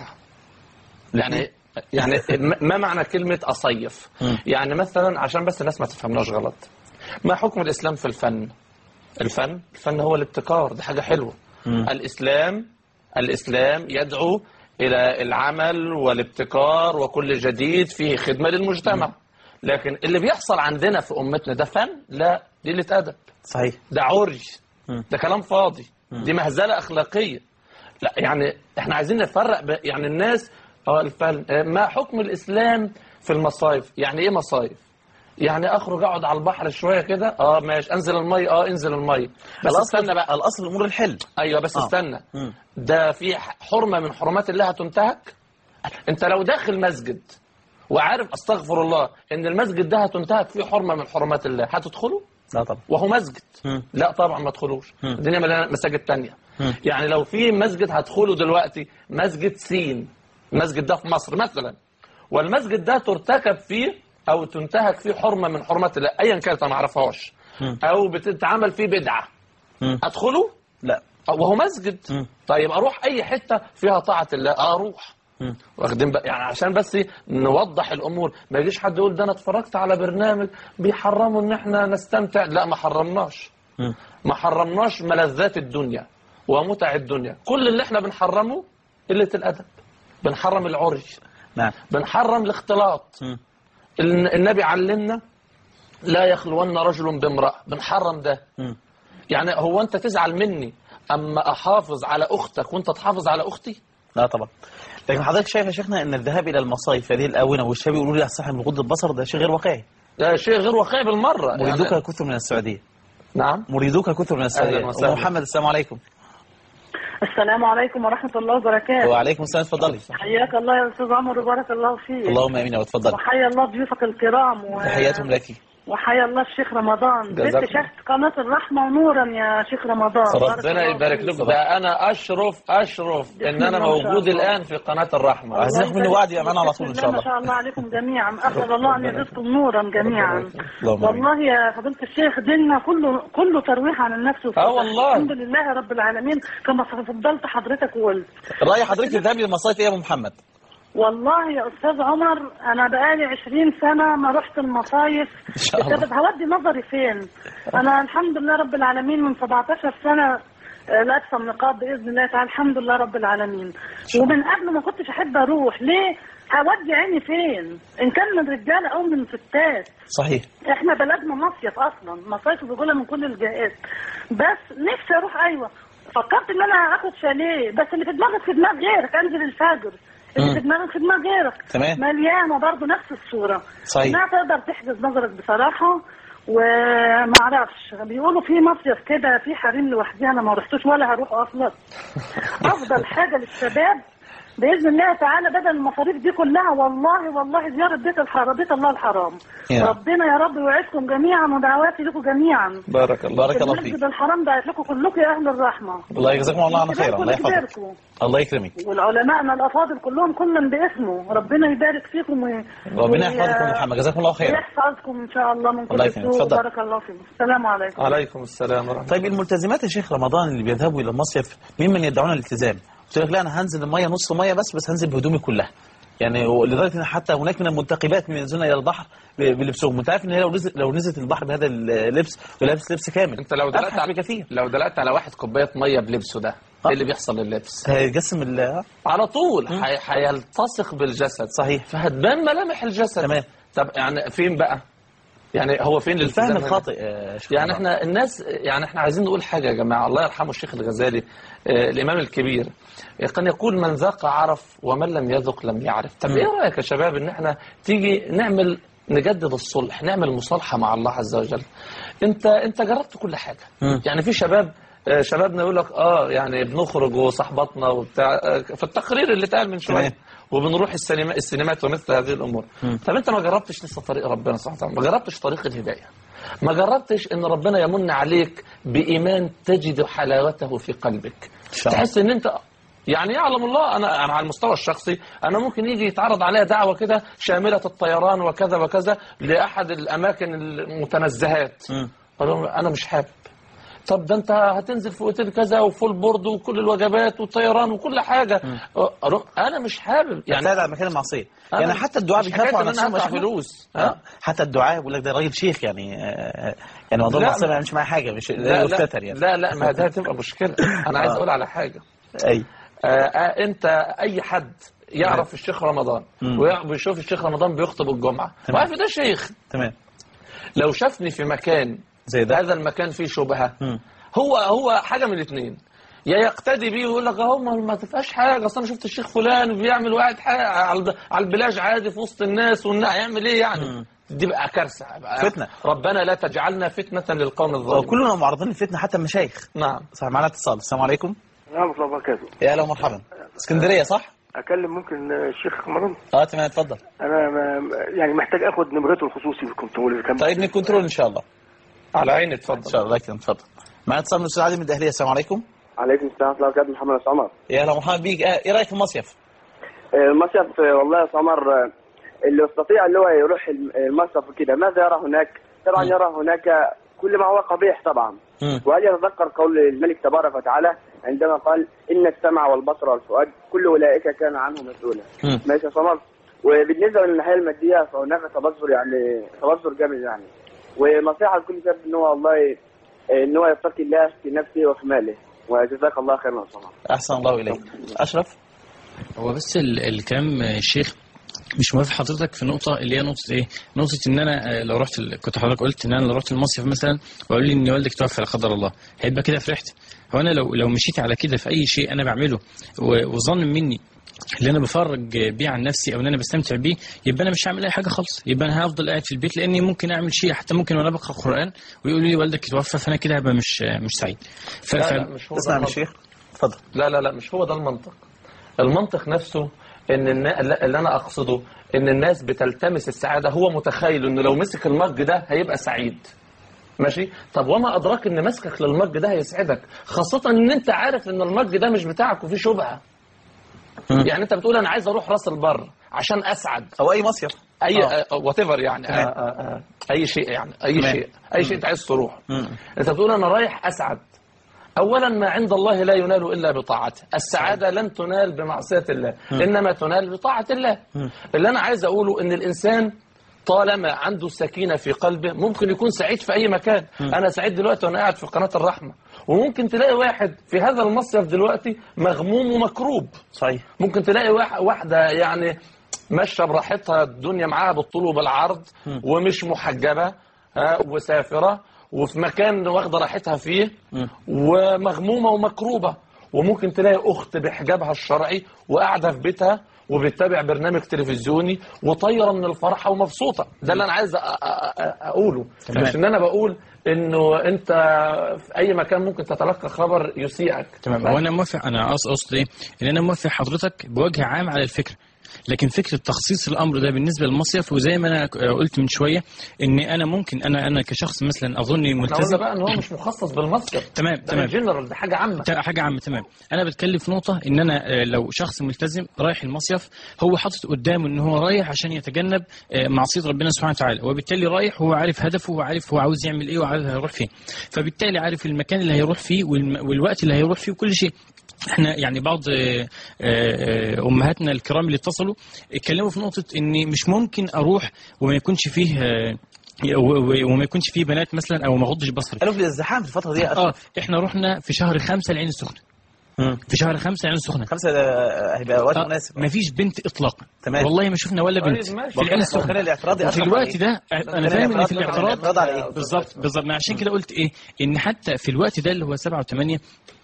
يعني ما معنى كلمة أصيف؟ يعني مثلا عشان بس الناس ما تفهمناش غلط، ما حكم الإسلام في الفن؟ الفن هو الابتكار، ده حاجة حلوة. الإسلام يدعو إلى العمل والابتكار وكل جديد فيه خدمة للمجتمع. لكن اللي بيحصل عندنا في أمتنا ده فن؟ لا، دي قلة أدب. صحيح. ده عري، ده كلام فاضي، دي مهزلة أخلاقية. لا يعني احنا عايزين نفرق يعني الناس. الفن. ما حكم الإسلام في المصايف؟ يعني ايه مصايف؟ يعني اخرج اقعد على البحر شويه كده، ماشي. انزل الميه، انزل الميه. بس استنى بقى، الاصل الامور الحل. ايوه بس استنى. ده في حرمه من حرمات الله هتنتهك؟ انت لو داخل مسجد وعارف استغفر الله ان المسجد ده هتنتهك فيه حرمه من حرمات الله، هتدخله؟ لا طبعا. وهو مسجد. لا طبعا ما تدخلوش. الدنيا مليانه مساجد تانية. يعني لو في مسجد هتدخله دلوقتي، مسجد سين، المسجد ده في مصر مثلا، والمسجد ده ترتكب فيه او تنتهك فيه حرمه من حرمات الله ايا كانت انا ما اعرفهاش، او بتتعمل فيه بدعه، ادخله؟ لا. وهو مسجد. طيب اروح اي حته فيها طاعه الله اروح. واخدين بقى يعني عشان بس نوضح الامور، ما يجيش حد يقول ده انا اتفرجت على برنامج بيحرموا ان احنا نستمتع. لا، ما حرمناش ملذات الدنيا ومتع الدنيا. كل اللي احنا بنحرمه قله الادب، بنحرم العري. نعم. بنحرم الاختلاط. النبي علمنا لا يخلون رجل بامرأة، بنحرم ده. يعني هو انت تزعل مني اما احافظ على اختك وانت تحافظ على اختي؟ لا طبعا. لكن حضرتك شايف يا شيخنا ان الذهاب الى المصايف هذه الاونه والشباب يقولوا لي صاحب من غض البصر، ده شيء غير واقعي. ده شيء غير واقعي بالمره. مريدوك يعني كثر من السعوديه. نعم. مريدوك كثر من السعوديه. محمد السلام عليكم. السلام عليكم ورحمة الله وبركاته. وعليكم السلام. اتفضلي. حياك الله يا أستاذ عمر وبارك الله فيك. اللهم آمين. وتفضلي. وحيا الله ضيوفك الكرام تحياتهم لك. وحيا الله الشيخ رمضان. بنت شهد قناة الرحمة ونورا يا شيخ رمضان. ربنا يبارك لك. ده أنا أشرف إن أنا موجود الآن في قناة الرحمة. عايزين مني وعد يا أمان على طول إن شاء الله. ما شاء الله عليكم جميعا. أسأل الله أن يزيدكم نورا جميعا. والله يا فضيلة الشيخ ديننا كله ترويح عن النفس والله. الحمد لله رب العالمين كما فضلت حضرتك وقلت. رأي حضرتك الذهاب للمصايف إيه يا أبو محمد؟ والله يا أستاذ عمر أنا بقالي 20 سنة ما رحت المصايف بسبب هودي نظري فين. أنا الحمد لله رب العالمين من 17 سنة لابسة النقاب بإذن الله تعالى الحمد لله رب العالمين. ومن قبل ما كنتش أحب أروح. ليه؟ هودي عيني فين؟ إن كان من رجالة أو من ستات. صحيح. إحنا بلدنا مصيف أصلا، مصايف بيقولها من كل الجهات. بس نفسي أروح. أيوة فكرت إن أنا آخد شاليه، بس اللي في دماغك في دماغ غيرك. أنزل الفجر اللي في دماغك في دماغ غيرك. تمام. مليانه برضه نفس الصوره. صحيح. ما تقدر تحجز نظرك بصراحه. وما اعرفش بيقولوا في مصيف كده في حريم لوحدها، انا ما رحتوش ولا هروح اصلا. افضل حاجه للشباب باذن الله تعالى بدل المصاريف دي كلها والله زياره بيت الله الحرام. ربنا يا رب يوعدكم جميعا ودعواتي لكم جميعا. بارك الله فيك. المسجد الحرام دعيت لكم كلكم يا اهل الرحمه. الله يجزاكم الله عنا خير. الله يحفظك. الله يكرمك. والعلماءنا الافاضل كلهم كلا باسمه، ربنا يبارك فيكم ربنا يحفظكم يا محمد. جزاكم الله خير. يحفظكم ان شاء الله من كل سوء. بارك الله فيكم. السلام عليكم. وعليكم السلام ورحمه الله. طيب الملتزمات يا شيخ رمضان اللي بيذهبوا الى المصيف ممن يدعون الالتزام، قلت لك لا انا هنزل الميه نص ميه بس هنزل بهدومي كلها، يعني لدرجه ان حتى هناك من المنتقبات من ينزلون الى البحر بلبسهم. انت عارف ان هي لو نزلت البحر بهذا اللبس ولابس لبس كامل، انت لو دلقت على واحد كوبايه ميه بلبسه ده ايه اللي بيحصل لللبس؟ هيجسم على طول هيلتصق بالجسد. صحيح. فهتبان ملامح الجسد. تمام. طب يعني فين بقى؟ يعني هو فين الفهم الخاطئ؟ يعني احنا الناس، يعني احنا عايزين نقول حاجه يا جماعه. الله يرحمه الشيخ الغزالي الامام الكبير كان يقول من ذاق عرف ومن لم يذق لم يعرف. طب ايه رايك يا شباب ان احنا تيجي نجدد الصلح، نعمل مصالحه مع الله عز وجل؟ انت جربت كل حاجه. يعني في شبابنا يقول لك يعني بنخرج وصحباتنا وبتاع في التقرير اللي اتقال من شويه وبنروح السينمات ومثل هذه الامور. طب انت ما جربتش لسه طريق ربنا سبحانه وتعالى، ما جربتش طريق الهدايه، ما جربتش ان ربنا يمن عليك بايمان تجد حلاوته في قلبك، تحس ان انت يعني يعلم الله. انا على المستوى الشخصي انا ممكن يجي يتعرض عليا دعوه كده شامله الطيران وكذا وكذا لاحد الاماكن المتنزهات، انا مش حابب. طب ده انت هتنزل في اوتيل كذا وفول بورد وكل الوجبات والطيران وكل حاجه، انا مش حابب. يعني على مكان المعصيه. يعني حتى الدعاء بيخافوا على نفسهم فلوس. حتى الدعاء بيقول لك ده راجل شيخ، يعني موضوع المعصيه ما يعملش معاه حاجه، مش مفتتر يعني. لا ما ده هتبقى مشكله. انا عايز اقول على حاجه. انت اي حد يعرف الشيخ رمضان ويشوف الشيخ رمضان بيخطب الجمعه وعارف ده شيخ، تمام، لو شافني في مكان زي ده، هذا المكان فيه شبهه، هو حاجه من الاثنين، يا يقتدي بيه ويقول لك اهو ما تبقاش حاجه، اصل انا شفت الشيخ فلان بيعمل واحد حاجه على البلاج عادي في وسط الناس هيعمل ايه يعني؟ دي بقى كارثه، فتنه. ربنا لا تجعلنا فتنه للقوم الظالمين. وكلنا معرضين للفتنه حتى المشايخ. نعم صح. معنا اتصال. السلام عليكم. ورحمة الله وبركاته. يا اهلا ومرحبا. اسكندريه صح؟ اكلم ممكن الشيخ مرام؟ تمام اتفضل. انا يعني محتاج اخد نمرته الخصوصي في الكنترول. طيب الكنترول ان شاء الله. على عيني، اتفضل. ان شاء الله كده اتفضل. معنا اتصال من الاستاذ عادل من الدهليه. السلام عليكم. عليكم السلام ورحمه الله وبركاته. محمد عمر. يا اهلا ومرحبا بيك. ايه رايك في المصيف؟ المصيف والله يا عمر اللي يستطيع اللي هو يروح المصيف وكده ماذا يرى هناك؟ طبعا يرى هناك كل ما هو قبيح طبعا. وهل يتذكر قول الملك تبارك وتعالى عندما قال إن السمع والبصر والفؤاد كل أولئك كان عنه مسؤولا. ماشي يا سمر. وبالنسبة للناحية المادية فهناك تبذر، يعني تبذر جامد يعني. ونصيحة لكل شاب إن هو والله إن هو يتقي الله في نفسه وفي ماله. وجزاك الله خيرا يا سمر. أحسن الله إليك. أشرف. هو بس الكلام الشيخ مش موافق حضرتك في نقطة اللي هي نقطة ايه؟ نقطة ان انا لو رحت كنت حضرتك قلت ان انا لو رحت المصيف مثلا وقالوا لي ان والدك توفى لا قدر الله، هيبقى كده فرحت. هو انا لو مشيت على كده في اي شيء انا بعمله وظن مني اللي انا بفرج بيه عن نفسي او ان انا بستمتع بيه، يبقى انا مش هعمل اي حاجه خالص، يبقى انا هفضل قاعد في البيت، لاني ممكن اعمل شيء حتى ممكن وانا بقرا قران ويقولوا لي والدك توفى، فانا كده هبقى مش سعيد. لا مش هو اسمع يا شيخ اتفضل. لا مش هو ده المنطق. المنطق نفسه ان اللي انا اقصده ان الناس بتلتمس السعاده، هو متخيل انه لو مسك المج ده هيبقى سعيد. ماشي؟ طب وما ادراك ان مسكك للمج ده هيسعدك، خاصه ان انت عارف ان المج ده مش بتاعك وفيه شبهه. يعني انت بتقول انا عايز اروح راس البر عشان اسعد، او اي مصيف، اي وات ايفر يعني اي شيء، يعني اي شيء انت عايز تروح. انت بتقول انا رايح اسعد. اولا ما عند الله لا ينال الا بطاعته، السعاده لن تنال بمعصيه الله، انما تنال بطاعه الله. اللي انا عايز اقوله ان الانسان طالما عنده سكينه في قلبه ممكن يكون سعيد في اي مكان. انا سعيد دلوقتي وانا قاعد في قناه الرحمه، وممكن تلاقي واحد في هذا المصيف دلوقتي مغموم ومكروب. صحيح. ممكن تلاقي واحده يعني ماشيه براحتها، الدنيا معاها بالطول وبالعرض ومش محجبه وسافره وفي مكان واخده راحتها فيه ومغمومه ومكروبه. وممكن تلاقي اخت بحجابها الشرعي وقاعده في بيتها وبتتابع برنامج تلفزيوني وطايره من الفرحه ومبسوطه. ده اللي انا عايز اقوله. مش ان انا بقول انه انت في اي مكان ممكن تتلقى خبر يسيئك. تمام. هو انا موافق، انا قصد ايه؟ ان انا موافق حضرتك بوجه عام على الفكره، لكن فكره تخصيص الامر ده بالنسبه للمصيف، وزي ما انا قلت من شويه ان انا ممكن انا كشخص مثلا اظني ملتزم بقى ان هو مش مخصص بالمصيف. تمام تمام. جنرال، ده حاجه عامه. حاجه عامه. تمام. انا بتكلم في نقطه ان انا لو شخص ملتزم رايح المصيف، هو حاطط قدامه ان هو رايح عشان يتجنب معصيه ربنا سبحانه وتعالى، وبالتالي رايح هو عارف هدفه وعارف هو عاوز يعمل ايه وعارف هيروح فين، فبالتالي عارف المكان اللي هيروح فيه والوقت اللي هيروح فيه وكل شيء. احنا يعني بعض امهاتنا الكرام اللي اتصلوا اتكلموا في نقطه ان مش ممكن اروح وما يكونش فيه بنات مثلا او ما اغضش بصري. قالوا في الازدحام في الفتره دي. احنا رحنا في شهر 5 العين السخنه. في شهر 5 العين السخنه. 5 هيبقى وقت مناسب. ما فيش بنت اطلاقا. تمام. والله ما شفنا ولا بنت في العين السخنه. في الوقت ده انا فاهم ان في الاعتراض على ايه بالظبط. عشان كده قلت ايه، ان حتى في الوقت ده اللي هو 7 و8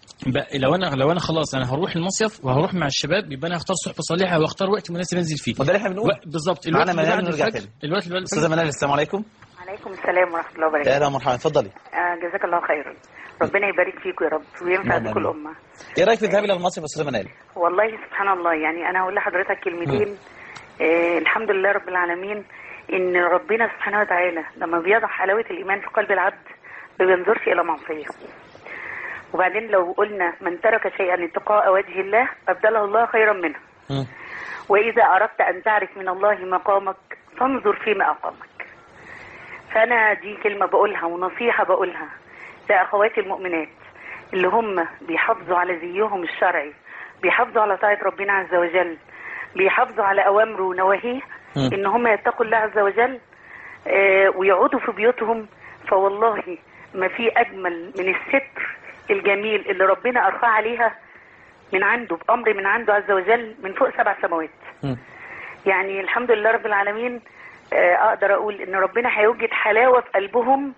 لو انا خلاص انا هروح المصيف وهروح مع الشباب، يبقى انا هختار صحبه صالحه واختار وقت مناسب انزل فيه. وده اللي احنا بنقول بالظبط. الوقت اللي بعد الفجر. الوقت اللي بعد استاذه منال، السلام عليكم. وعليكم السلام ورحمه الله وبركاته. اهلا ومرحبا، اتفضلي. جزاك الله خيرا، ربنا يبارك فيكم يا رب وينفع بكل الامه. ايه رايك في الذهاب الى المصيف يا استاذه منال؟ والله سبحان الله، يعني انا هقول لحضرتك كلمتين. الحمد لله رب العالمين ان ربنا سبحانه وتعالى لما بيضع حلاوه الايمان في قلب العبد ما بينظرش الى معصيه. وبعدين لو قلنا من ترك شيئا اتقاء وجه الله أبدله الله خيرا منه. وإذا أردت أن تعرف من الله مقامك فانظر فيما أقامك. فأنا دي كلمة بقولها ونصيحة بقولها لأخواتي المؤمنات اللي هم بيحافظوا على زيهم الشرعي، بيحافظوا على طاعة ربنا عز وجل، بيحافظوا على أوامره ونواهيه، إن هم يتقوا الله عز وجل ويعودوا في بيوتهم. فوالله ما في أجمل من الستر الجميل اللي ربنا أرفع عليها من عنده بأمر من عنده عز وجل من فوق 7 سماوات. يعني الحمد لله رب العالمين. أقدر أقول إن ربنا هيوجد حلاوة في قلبهم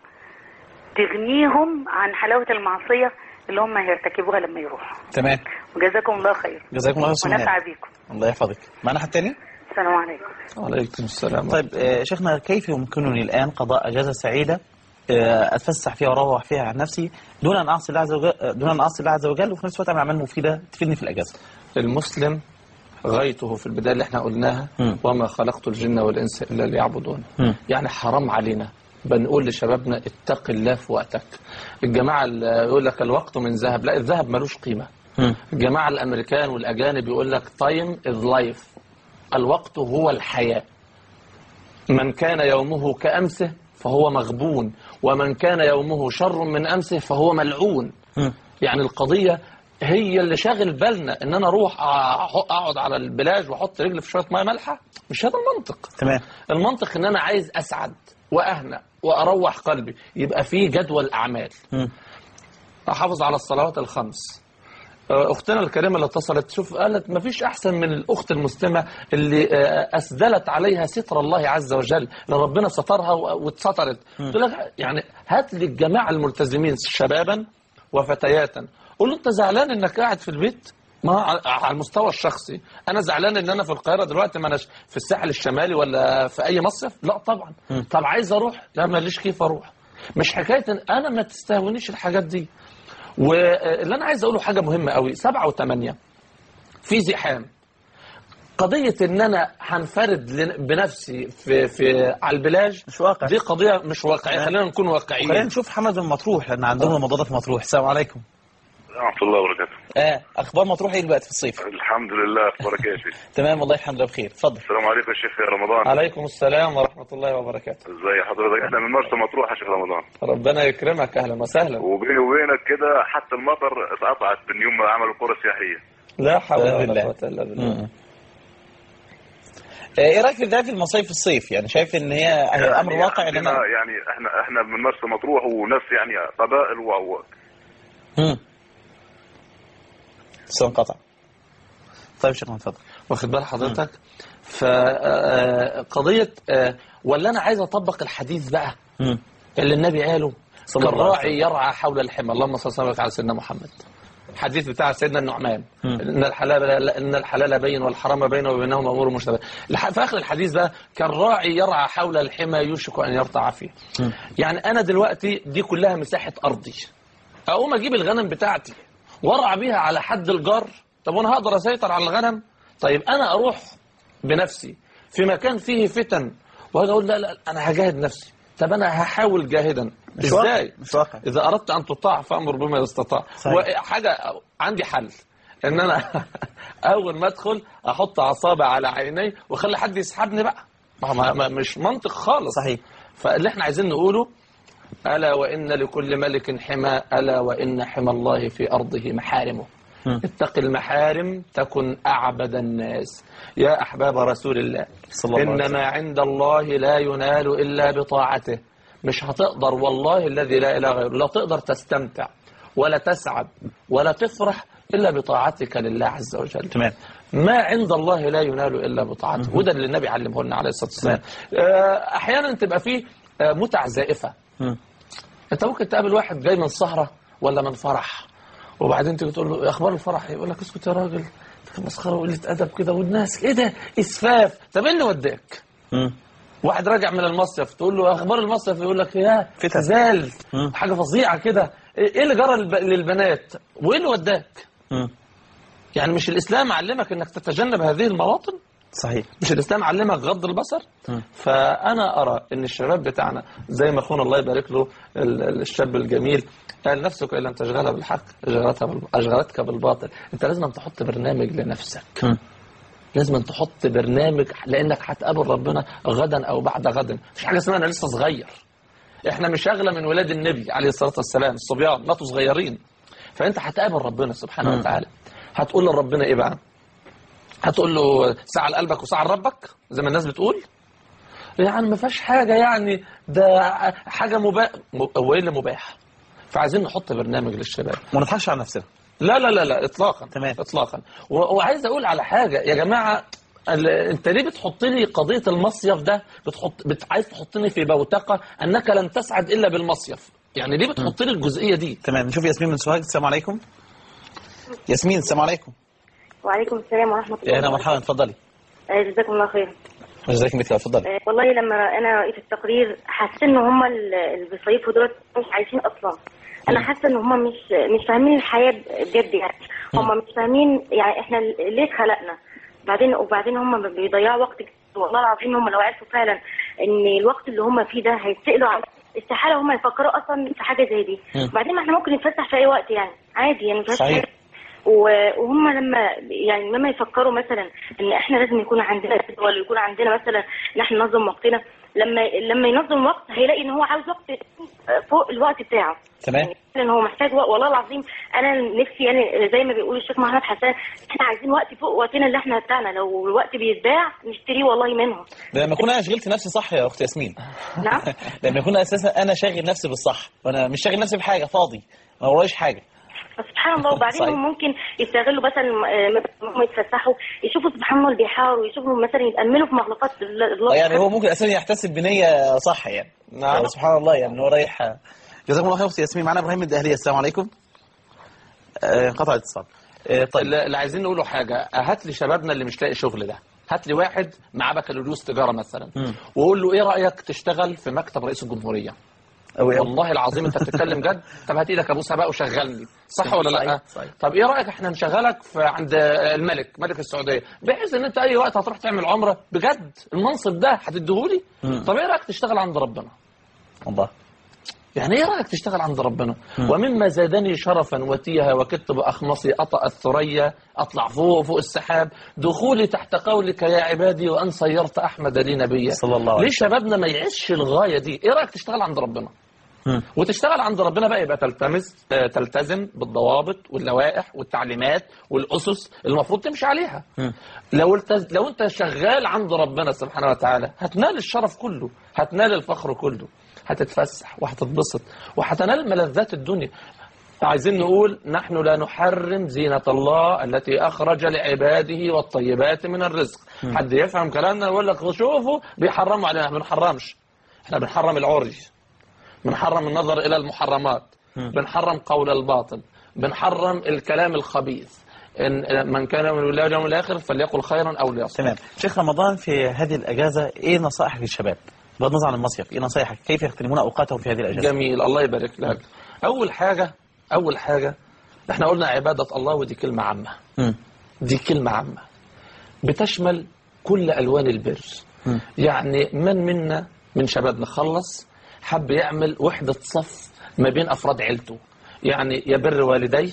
تغنيهم عن حلاوة المعصية اللي هم هيرتكبوها لما يروحوا. تمام. وجزاكم الله خير. جزاكم الله خير. ونفع بيكم. الله يحفظك. معنا حد تاني؟ السلام عليكم. وعليكم السلام. طيب شيخنا، كيف يمكنني الآن قضاء أجازة سعيدة اتفسح فيها واروح فيها عن نفسي دون ان اعصي الله عز وجل وفي نفس الوقت اعمل اعمال مفيده تفيدني في الاجازه؟ المسلم غايته في البدايه اللي احنا قلناها وما خلقت الجن والانس الا ليعبدون. يعني حرام علينا بنقول لشبابنا اتق الله في وقتك. الجماعه اللي يقول لك الوقت من ذهب، لا، الذهب ملوش قيمه. الجماعه الامريكان والاجانب يقول لك تايم از لايف، الوقت هو الحياه. من كان يومه كامسه فهو مغبون، ومن كان يومه شر من أمسه فهو ملعون. يعني القضية هي اللي شاغل بالنا ان انا اروح اقعد على البلاج واحط رجلي في شوية مياه مالحة. مش هذا المنطق. تمام. المنطق ان انا عايز اسعد واهنأ واروح قلبي، يبقى فيه جدول اعمال. احافظ على الصلوات الخمس. اختنا الكريمه اللي اتصلت شوف قالت ما فيش احسن من الاخت المسلمه اللي اسدلت عليها ستر الله عز وجل، لان ربنا سترها واتسترت. تقول لك يعني هات لي الجماعه الملتزمين شبابا وفتياتا، قول له انت زعلان انك قاعد في البيت؟ ما على المستوى الشخصي انا زعلان ان انا في القاهره دلوقتي، ما انا في الساحل الشمالي ولا في اي مصيف. لا طبعا. طب عايز اروح، لا ماليش كيف اروح. مش حكايه انا ما تستهونيش الحاجات دي. واللي أنا عايز أقوله حاجة مهمة قوي، 7 و8 في زحام. قضية إن أنا هنفرد بنفسي في على البلاج مش واقع. دي قضية مش واقعية. خلينا نكون واقعيين. خلينا نشوف حمد من مطروح لأن عندهم الموضوع ده في مطروح. السلام عليكم. ورحمة الله وبركاته. أخبار مطروح إيه دلوقتي في الصيف؟ الحمد لله. أخبارك إيه يا شيخ؟ تمام والله الحمد لله بخير. اتفضل. السلام عليكم يا شيخ يا رمضان. عليكم السلام ورحمة الله وبركاته. ازي حضرتك؟ احنا من مرسى مطروح يا شيخ رمضان. ربنا يكرمك، أهلا وسهلا. وبيني وبينك كده حتى المطر اتقطعت من يوم ما عملوا قرى سياحية. لا حول ولا قوة إلا بالله. ايه رايك في الذهاب في المصايف في الصيف؟ يعني شايف ان هي امر واقع ان يعني احنا من مرسى مطروح وناس يعني قبائل انقطع. طيب شكرا، اتفضل. واخد بال حضرتك؟ فقضية ولا أنا عايز أطبق الحديث بقى اللي النبي قاله كالراعي يرعى حول الحمى. اللهم صل وسلم على سيدنا محمد. حديث بتاع سيدنا النعمان ان الحلال بين والحرام بين وبينهما امور مشتبهه. في اخر الحديث ده كان راعي يرعى حول الحمى يوشك ان يرتع فيه. يعني انا دلوقتي دي كلها مساحه ارضي، اقوم اجيب الغنم بتاعتي وارعى بيها على حد الجار. طب وانا هقدر اسيطر على الغنم؟ طيب انا اروح بنفسي في مكان فيه فتن وهذا اقول لا انا هجاهد نفسي. طب انا هحاول جاهدا ازاي؟ مش واقع. اذا اردت ان تطاع فامر بما يستطاع. حاجه عندي حل ان انا اول ما ادخل احط اصابع على عيني واخلي حد يسحبني بقى. مش منطق خالص. صحيح. فاللي احنا عايزين نقوله الا وان لكل ملك حمى، الا وان حمى الله في ارضه محارمه. اتق المحارم تكن أعبد الناس. يا أحباب رسول الله إنما عند الله لا ينال إلا بطاعته. مش هتقدر والله الذي لا إله غيره، لا تقدر تستمتع ولا تسعد ولا تفرح إلا بطاعتك لله عز وجل. تمام. ما عند الله لا ينال إلا بطاعته. وده اللي النبي علمه لنا عليه الصلاة والسلام. أحيانا تبقى فيه متع زائفة. أنت ممكن تقابل واحد جاي من سهرة ولا من فرح، وبعدين تيجي تقول له اخبار الفرح، يقول لك اسكت يا راجل، مسخره وقله ادب كده، والناس ايه ده اسفاف. طب ايه اللي وداك؟ واحد راجع من المصيف تقول له اخبار المصيف، يقول لك يا زال حاجه فظيعه كده، ايه اللي جرى للبنات وايه اللي وداك؟ يعني مش الاسلام علمك انك تتجنب هذه المواطن؟ صحيح. مش الاسلام علمك غض البصر؟ فانا ارى ان الشباب بتاعنا زي ما اخونا الله يبارك له الشاب الجميل قال نفسك ان لم تشغلها بالحق اشغلتك بالباطل. انت لازم تحط برنامج لنفسك. لازم تحط برنامج، لانك هتقابل ربنا غدا او بعد غد. مفيش حاجه اسمها انا لسه صغير. احنا مش اغلى من ولاد النبي عليه الصلاه والسلام، الصبيان ماتوا صغيرين. فانت هتقابل ربنا سبحانه وتعالى. هتقول لربنا ايه بقى؟ هتقول له ساعة لقلبك وساعة لربك زي ما الناس بتقول؟ يعني ما فيهاش حاجة، يعني ده حاجة مباح. هو ايه اللي مباح؟ فعايزين نحط برنامج للشباب وما نضحكش على نفسنا. لا لا لا لا اطلاقا. تمام. اطلاقا. وعايز اقول على حاجة يا جماعة، انت ليه بتحط لي قضية المصيف ده؟ عايز تحطني في بوتقة انك لن تسعد الا بالمصيف. يعني ليه بتحط لي الجزئية دي؟ تمام. نشوف ياسمين من سوهاج. السلام عليكم. ياسمين السلام عليكم. وعليكم السلام ورحمة الله. يا هلا مرحبا، اتفضلي. جزاكم الله خير. جزاكم مثل اتفضلي. والله لما انا قريت التقرير حسيت ان هم اللي بيصيفوا دول مش عايشين اصلا. انا حاسه ان هم مش فاهمين الحياه بجد. يعني هم مش فاهمين يعني احنا ليه اتخلقنا. وبعدين هم بيضيعوا وقت كتير. والله العظيم هم لو عرفوا فعلا ان الوقت اللي هم فيه ده هيتسالوا على استحاله هم يفكروا اصلا في حاجه زي دي. وبعدين ما احنا ممكن نتفسح في اي وقت يعني عادي يعني. صحيح. وهم لما يفكروا مثلا ان احنا لازم يكون عندنا ولا يكون عندنا مثلا ان احنا ننظم وقتنا، لما ينظم وقت هيلاقي ان هو عاوز وقت فوق الوقت بتاعه. تمام. ان هو محتاج وقت. والله العظيم انا نفسي يعني زي ما بيقول الشيخ محمد حسان احنا عايزين وقت فوق وقتنا اللي احنا بتاعنا. لو الوقت بيتباع نشتريه والله منهم. لما اكون انا شغلت نفسي صح يا اخت ياسمين. نعم. لما يكون اساسا انا شاغل نفسي بالصح وانا مش شاغل نفسي بحاجه، فاضي ما ورايش حاجه. سبحان الله. وبعدين هم ممكن يستغلوا مثلا هم يتفسحوا يشوفوا سبحان الله البحار ويشوفوا مثلا يتأملوا في مخلوقات الله. يعني هو ممكن اساسا يحتسب بنيه صح يعني. نعم. سبحان الله يعني هو رايح. جزاكم الله خير اختي ياسمين. معنا ابراهيم من الدهليه. السلام عليكم. انقطع الاتصال. طيب اللي عايزين نقوله حاجه، هات لي شبابنا اللي مش لاقي شغل ده. هات لي واحد معاه بكالوريوس تجاره مثلا وقول له ايه رايك تشتغل في مكتب رئيس الجمهوريه؟ والله العظيم انت بتتكلم جد. طب هات ايدك ابوسها بقى وشغلني، صح ولا لا؟ صحيح. طب ايه رايك احنا نشغلك في عند ملك السعوديه، بحيث ان انت اي وقت هتروح تعمل عمره بجد المنصب ده هتديهولي. طب ايه رايك تشتغل عند ربنا؟ الله. يعني ايه رايك تشتغل عند ربنا؟ ومما زادني شرفا وتيها وكدت باخمصي اطأ الثريا، اطلع فوق السحاب، دخولي تحت قولك يا عبادي وان صيرت احمد لي نبيا. صلى الله عليه وسلم. ليه شبابنا ما يعيش الغايه دي؟ ايه رايك تشتغل عند ربنا؟ وتشتغل عند ربنا بقى يبقى تلتزم بالضوابط واللوائح والتعليمات والاسس المفروض تمشي عليها. لو انت شغال عند ربنا سبحانه وتعالى هتنال الشرف كله، هتنال الفخر كله، هتتفسح وهتتبسط وهتنال ملذات الدنيا. عايزين نقول نحن لا نحرم زينة الله التي أخرج لعباده والطيبات من الرزق. حد يفهم كلامنا يقول لك شوفوا بيحرموا علينا. ما بنحرمش، احنا بنحرم العري، بنحرم النظر إلى المحرمات، بنحرم قول الباطل، بنحرم الكلام الخبيث. إن من كان من الله واليوم الآخر فليقل خيرا أو ليصمت. تمام. شيخ رمضان، في هذه الأجازة إيه نصائحك للشباب بغض النظر عن المصيف؟ إيه نصائحك كيف يغتنمون أوقاتهم في هذه الأجازة؟ جميل، الله يبارك لك. أول حاجة احنا قلنا عبادة الله، ودي كلمة عامة. دي كلمة عامة بتشمل كل ألوان البر. يعني من منا من شبابنا خلص حب يعمل وحدة صف ما بين أفراد عيلته، يعني يبر والديه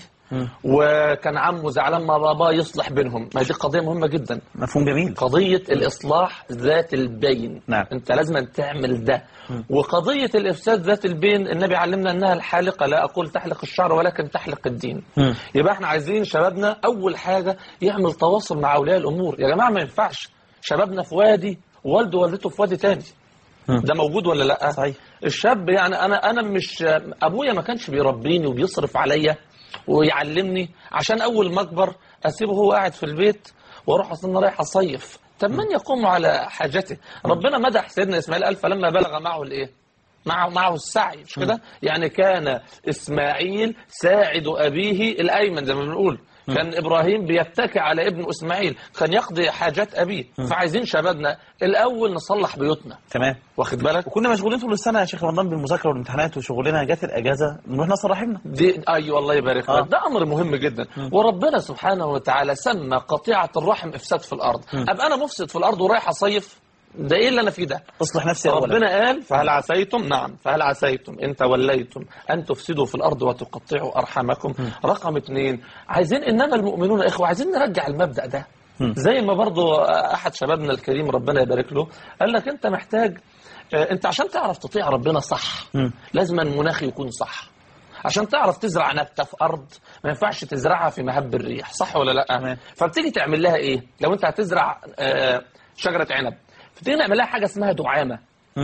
وكان عمه زعلان مع باباه يصلح بينهم. ما دي قضية مهمة جدا. مفهوم جميل. قضية الإصلاح ذات البين. نعم. أنت لازم تعمل ده. وقضية الإفساد ذات البين النبي علمنا أنها الحالقة، لا أقول تحلق الشعر ولكن تحلق الدين. يبقى احنا عايزين شبابنا أول حاجة يعمل تواصل مع أولياء الأمور. يا جماعة ما ينفعش شبابنا في وادي ووالده ووالدته في وادي تاني. ده موجود ولا لا؟ صحيح. الشاب يعني أنا مش أبويا ما كانش بيربيني وبيصرف عليا ويعلمني عشان أول ما أكبر أسيبه هو قاعد في البيت وأروح أصلا رايح أصيف. طب من يقوم على حاجته؟ ربنا مدح سيدنا إسماعيل قال فلما بلغ معه الإيه؟ معه السعي، مش كده؟ يعني كان إسماعيل ساعد أبيه الأيمن زي ما بنقول. كان إبراهيم بيتكئ على ابن إسماعيل، كان يقضي حاجات أبيه. فعايزين شبابنا الأول نصلح بيوتنا. تمام. واخد بالك؟ وكنا مشغولين طول السنة يا شيخ رمضان بالمذاكرة والامتحانات وشغلنا، جت الأجازة نروح نصل رحمنا. دي أيوة الله يبارك لك. ده أمر مهم جدا. وربنا سبحانه وتعالى سمى قطيعة الرحم إفساد في الأرض. أبقى أنا مفسد في الأرض ورايح أصيف؟ ده ايه اللي انا فيه ده؟ اصلح نفسي ربنا أولا. قال فهل عسيتم، نعم فهل عسيتم ان توليتم ان تفسدوا في الارض وتقطعوا ارحامكم. رقم 2 عايزين انما المؤمنون اخوه، عايزين نرجع المبدأ ده. زي ما برضو احد شبابنا الكريم ربنا يبارك له قال لك انت محتاج، انت عشان تعرف تطيع ربنا صح لازم المناخ يكون صح. عشان تعرف تزرع نبتة في أرض ما ينفعش تزرعها في مهب الريح، صح ولا لا؟ فبتيجي تعمل لها ايه؟ لو انت هتزرع شجرة عنب تيجي نعمل لها حاجه اسمها دعامه.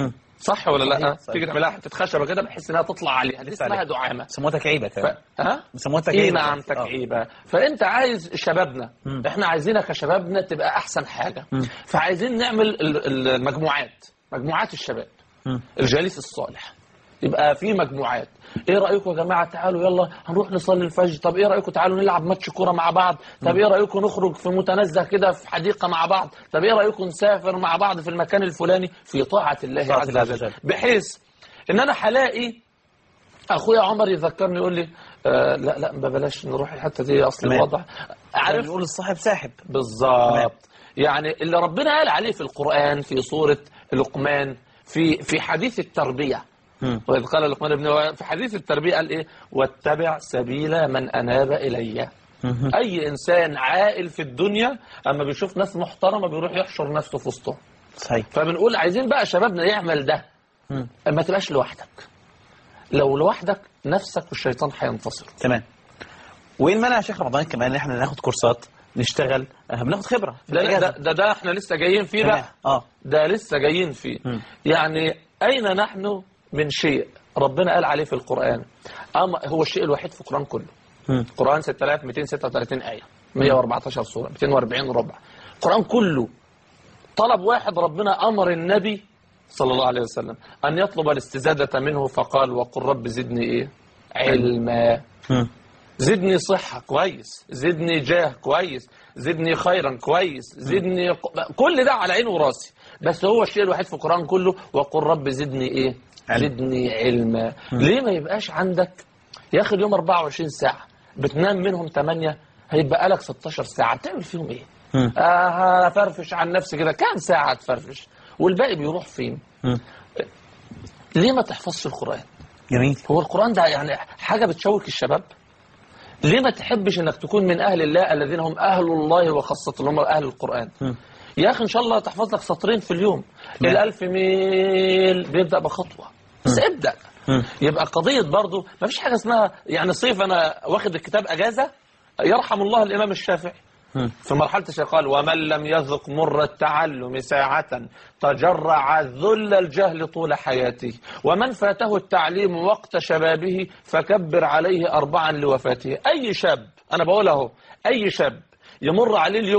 صح ولا لا؟ تيجي نعمل لها حته خشبه كده بحيث انها تطلع عليها، دي اسمها دعامه. سموها تكعيبه كمان. سموها تكعيبه. ايه نعم تكعيبه. فانت عايز شبابنا، احنا عايزينك كشبابنا تبقى احسن حاجه. فعايزين نعمل مجموعات الشباب، الجليس الصالح. يبقى في مجموعات. ايه رايكم يا جماعه تعالوا يلا هنروح نصلي الفجر. طب ايه رايكم تعالوا نلعب ماتش كوره مع بعض. طب ايه رايكم نخرج في متنزه كده في حديقه مع بعض. طب ايه رايكم نسافر مع بعض في المكان الفلاني في طاعه الله عز وجل. بحيث ان انا هلاقي اخويا عمر يذكرني يقول لي لا بلاش نروح الحته دي اصل الوضع عارف يقول الصاحب ساحب. بالظبط. يعني اللي ربنا قال عليه في القران في سوره لقمان في حديث التربيه. وإذ قال لقمان ابنه في حديث التربية قال إيه؟ واتبع سبيل من أناب إلي. أي إنسان عاقل في الدنيا أما بيشوف ناس محترمة بيروح يحشر نفسه في وسطهم. صحيح. فبنقول عايزين بقى شبابنا يعمل ده. ما تبقاش لوحدك. لو لوحدك نفسك والشيطان هينتصر. تمام. وإيه المانع يا شيخ رمضان كمان إحنا ناخد كورسات نشتغل بناخد خبرة؟ ده احنا لسه جايين فيه بقى. ده لسه جايين فيه. يعني أين نحن من شيء ربنا قال عليه في القرآن هو الشيء الوحيد في القرآن كله. القرآن 6236 آية 114 سورة 240 ربع. القرآن كله طلب واحد ربنا أمر النبي صلى الله عليه وسلم أن يطلب الاستزادة منه فقال وقل رب زدني إيه؟ علما. زدني صحة كويس، زدني جاه كويس، زدني خيرا كويس، زدني كل ده على عيني وراسي. بس هو الشيء الوحيد في القرآن كله وقل رب زدني إيه؟ زدني علما. ليه ما يبقاش عندك يا أخي اليوم 24 ساعة بتنام منهم 8 هيبقى لك 16 ساعة تعمل فيهم إيه؟ هفرفش عن نفسي كده كام ساعة تفرفش والباقي بيروح فين؟ ليه ما تحفظش القرآن؟ جميل. هو القرآن ده يعني حاجة بتشوك الشباب؟ ليه ما تحبش انك تكون من اهل الله الذين هم اهل الله وخاصة اللي هم اهل القرآن؟ يا اخي ان شاء الله تحفظ لك سطرين في اليوم. ال1000 ميل بيبدأ بخطوة بس ابدأ. يبقى قضية برضو ما فيش حاجة اسمها يعني صيف انا واخد الكتاب اجازة. يرحم الله الامام الشافعي في مرحلة الشيخ قال ومن لم يذق مر التعلم ساعة تجرع ذل الجهل طول حياته ومن فاته التعليم وقت شبابه فكبر عليه 4 لوفاته. أي شاب أنا بقول اهو أي شاب يمر عليه اليوم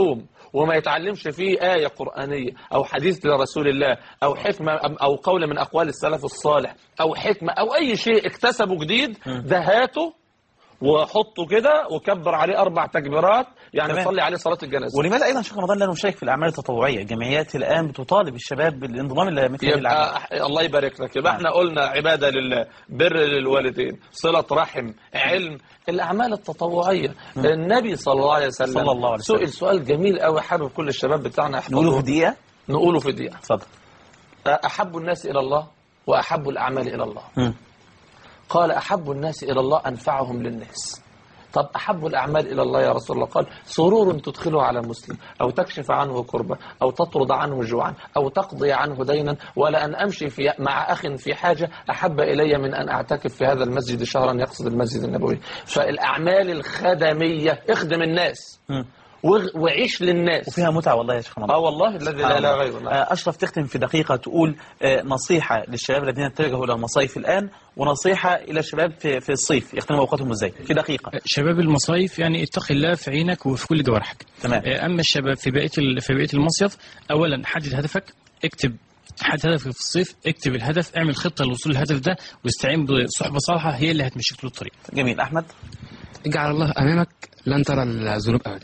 وما يتعلمش فيه آية قرآنية أو حديث لرسول الله أو حكمة أو قول من أقوال السلف الصالح أو حكمة أو أي شيء اكتسبه جديد، ده هاته وحطه كده وكبر عليه 4 تكبيرات، يعني صلي عليه صلاة الجنازة. ولماذا أيضا شيخ رمضان لا نشارك في الأعمال التطوعية؟ جمعيات الآن بتطالب الشباب بالانضمام إلى مثل هذه الأعمال. الله يبارك لك. يبقى احنا قلنا عبادة لله، بر للوالدين، صلة رحم، علم، الأعمال التطوعية. النبي صلى الله عليه وسلم سئل سؤال جميل قوي، حابب كل الشباب بتاعنا يحفظوه. نقوله في دقيقة؟ نقوله في دقيقة. اتفضل. أحب الناس إلى الله وأحب الأعمال إلى الله. قال أحب الناس إلى الله أنفعهم للناس. طب أحب الأعمال إلى الله يا رسول الله؟ قال سرور تدخله على مسلم، أو تكشف عنه كربة، أو تطرد عنه جوعا، أو تقضي عنه دينا، ولا أن أمشي مع أخ في حاجة أحب إلي من أن أعتكف في هذا المسجد شهرا، يقصد المسجد النبوي. فالأعمال الخدمية اخدم الناس وعيش للناس، وفيها متعة والله يا شيخ رمضان. والله الذي لا إله غيره. أشرف، تختم في دقيقة تقول نصيحة للشباب الذين اتجهوا إلى المصايف الآن، ونصيحة إلى الشباب في الصيف يختموا أوقاتهم إزاي في دقيقة. شباب المصايف يعني اتق الله في عينك وفي كل جوارحك. تمام. أما الشباب في بقية المصيف، أولا حدد هدفك، حدد هدفك في الصيف، اكتب الهدف، اعمل خطة للوصول للهدف ده، واستعين بصحبة صالحة هي اللي هتمشيك طول الطريق. جميل. أحمد، اجعل الله أمامك لن ترى الذنوب أبدا.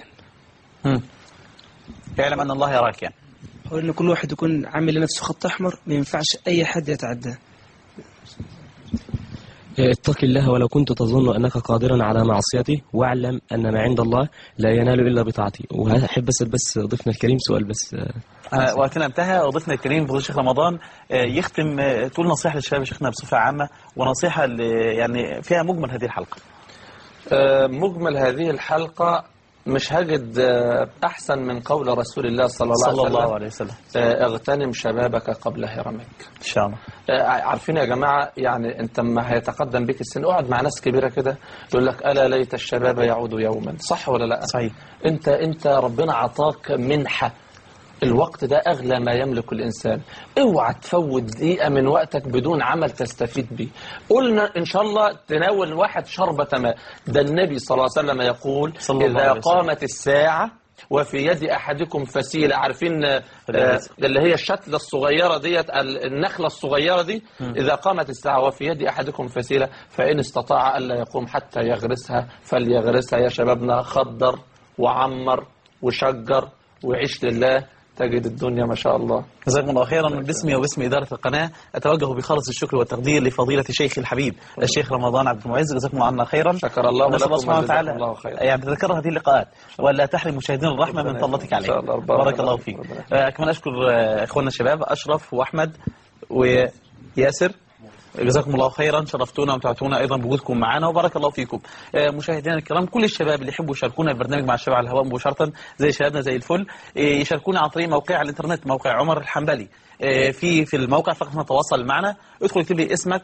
اعلم أن الله يراك. يعني هو إن كل واحد يكون عامل لنفسه خط أحمر، ما ينفعش أي حد يتعداه. اتق الله ولو كنت تظن أنك قادرا على معصيته، واعلم أن ما عند الله لا ينال إلا بطاعته. وأحب بس ضيفنا الكريم سؤال بس. وقتنا انتهى، وضيفنا الكريم فضيلة الشيخ رمضان يختم تقول نصيحة للشباب شيخنا بصفة عامة، ونصيحة يعني فيها مجمل هذه الحلقة. مجمل هذه الحلقة مش هجد أحسن من قول رسول الله صلى الله عليه وسلم اغتنم شبابك قبل هرمك. إن شاء الله. عارفين يا جماعة، يعني أنت ما هيتقدم بك السن، اقعد مع ناس كبيرة كده يقول لك ألا ليت الشباب يعود يوما. صح ولا لا؟ صحيح. أنت ربنا عطاك منحة، الوقت ده أغلى ما يملك الإنسان. اوعى تفوت دقيقة من وقتك بدون عمل تستفيد به. قلنا إن شاء الله تناول واحد شربة ماء. ده النبي صلى الله عليه وسلم يقول إذا قامت الساعة وفي يد أحدكم فسيلة، عارفين اللي هي الشتلة الصغيرة ديت، النخلة الصغيرة دي، إذا قامت الساعة وفي يد أحدكم فسيلة فإن استطاع ألا يقوم حتى يغرسها فليغرسها. يا شبابنا، خضر وعمر وشجر وعيش لله، تجد الدنيا ما شاء الله. جزاكم الله خيرا. باسمي وباسم إدارة القناة أتوجه بخالص الشكر والتقدير لفضيلة شيخ الحبيب الشيخ رمضان عبد المعز. جزاكم الله عنا خيرا. شكر الله ونسأل الله سبحانه وتعالى الله يعني تتكرر هذه اللقاءات ولا تحرم مشاهدين الرحمة من فضلتك عليه. بارك الله فيك. كمان أشكر إخواننا الشباب أشرف وأحمد وياسر، جزاكم الله خيرا، شرفتونا ومتعتونا ايضا بوجودكم معنا، وبارك الله فيكم. مشاهدينا الكرام، كل الشباب اللي يحبوا يشاركونا البرنامج مع الشباب على الهواء مباشره زي شبابنا زي الفل، يشاركونا عن طريق موقع الانترنت، موقع عمر الحنبلي. في الموقع فقط نتواصل معنا، ادخل اكتب لي اسمك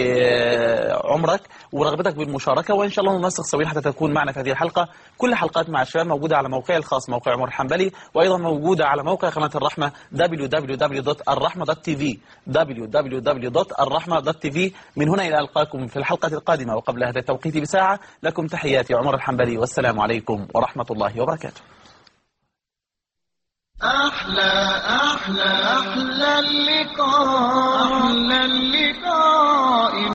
وعمرك ورغبتك بالمشاركه، وان شاء الله ننسق سويا حتى تكون معنا في هذه الحلقه. كل حلقات مع الشباب موجوده على موقعي الخاص موقع عمر الحنبلي، وايضا موجوده على موقع قناه الرحمه www.الرحمه.tv www.الرحمه.tv. من هنا الى القاكم في الحلقه القادمه، وقبل هذا التوقيت بساعه لكم تحياتي عمر الحنبلي، والسلام عليكم ورحمه الله وبركاته. أحلى اللقاء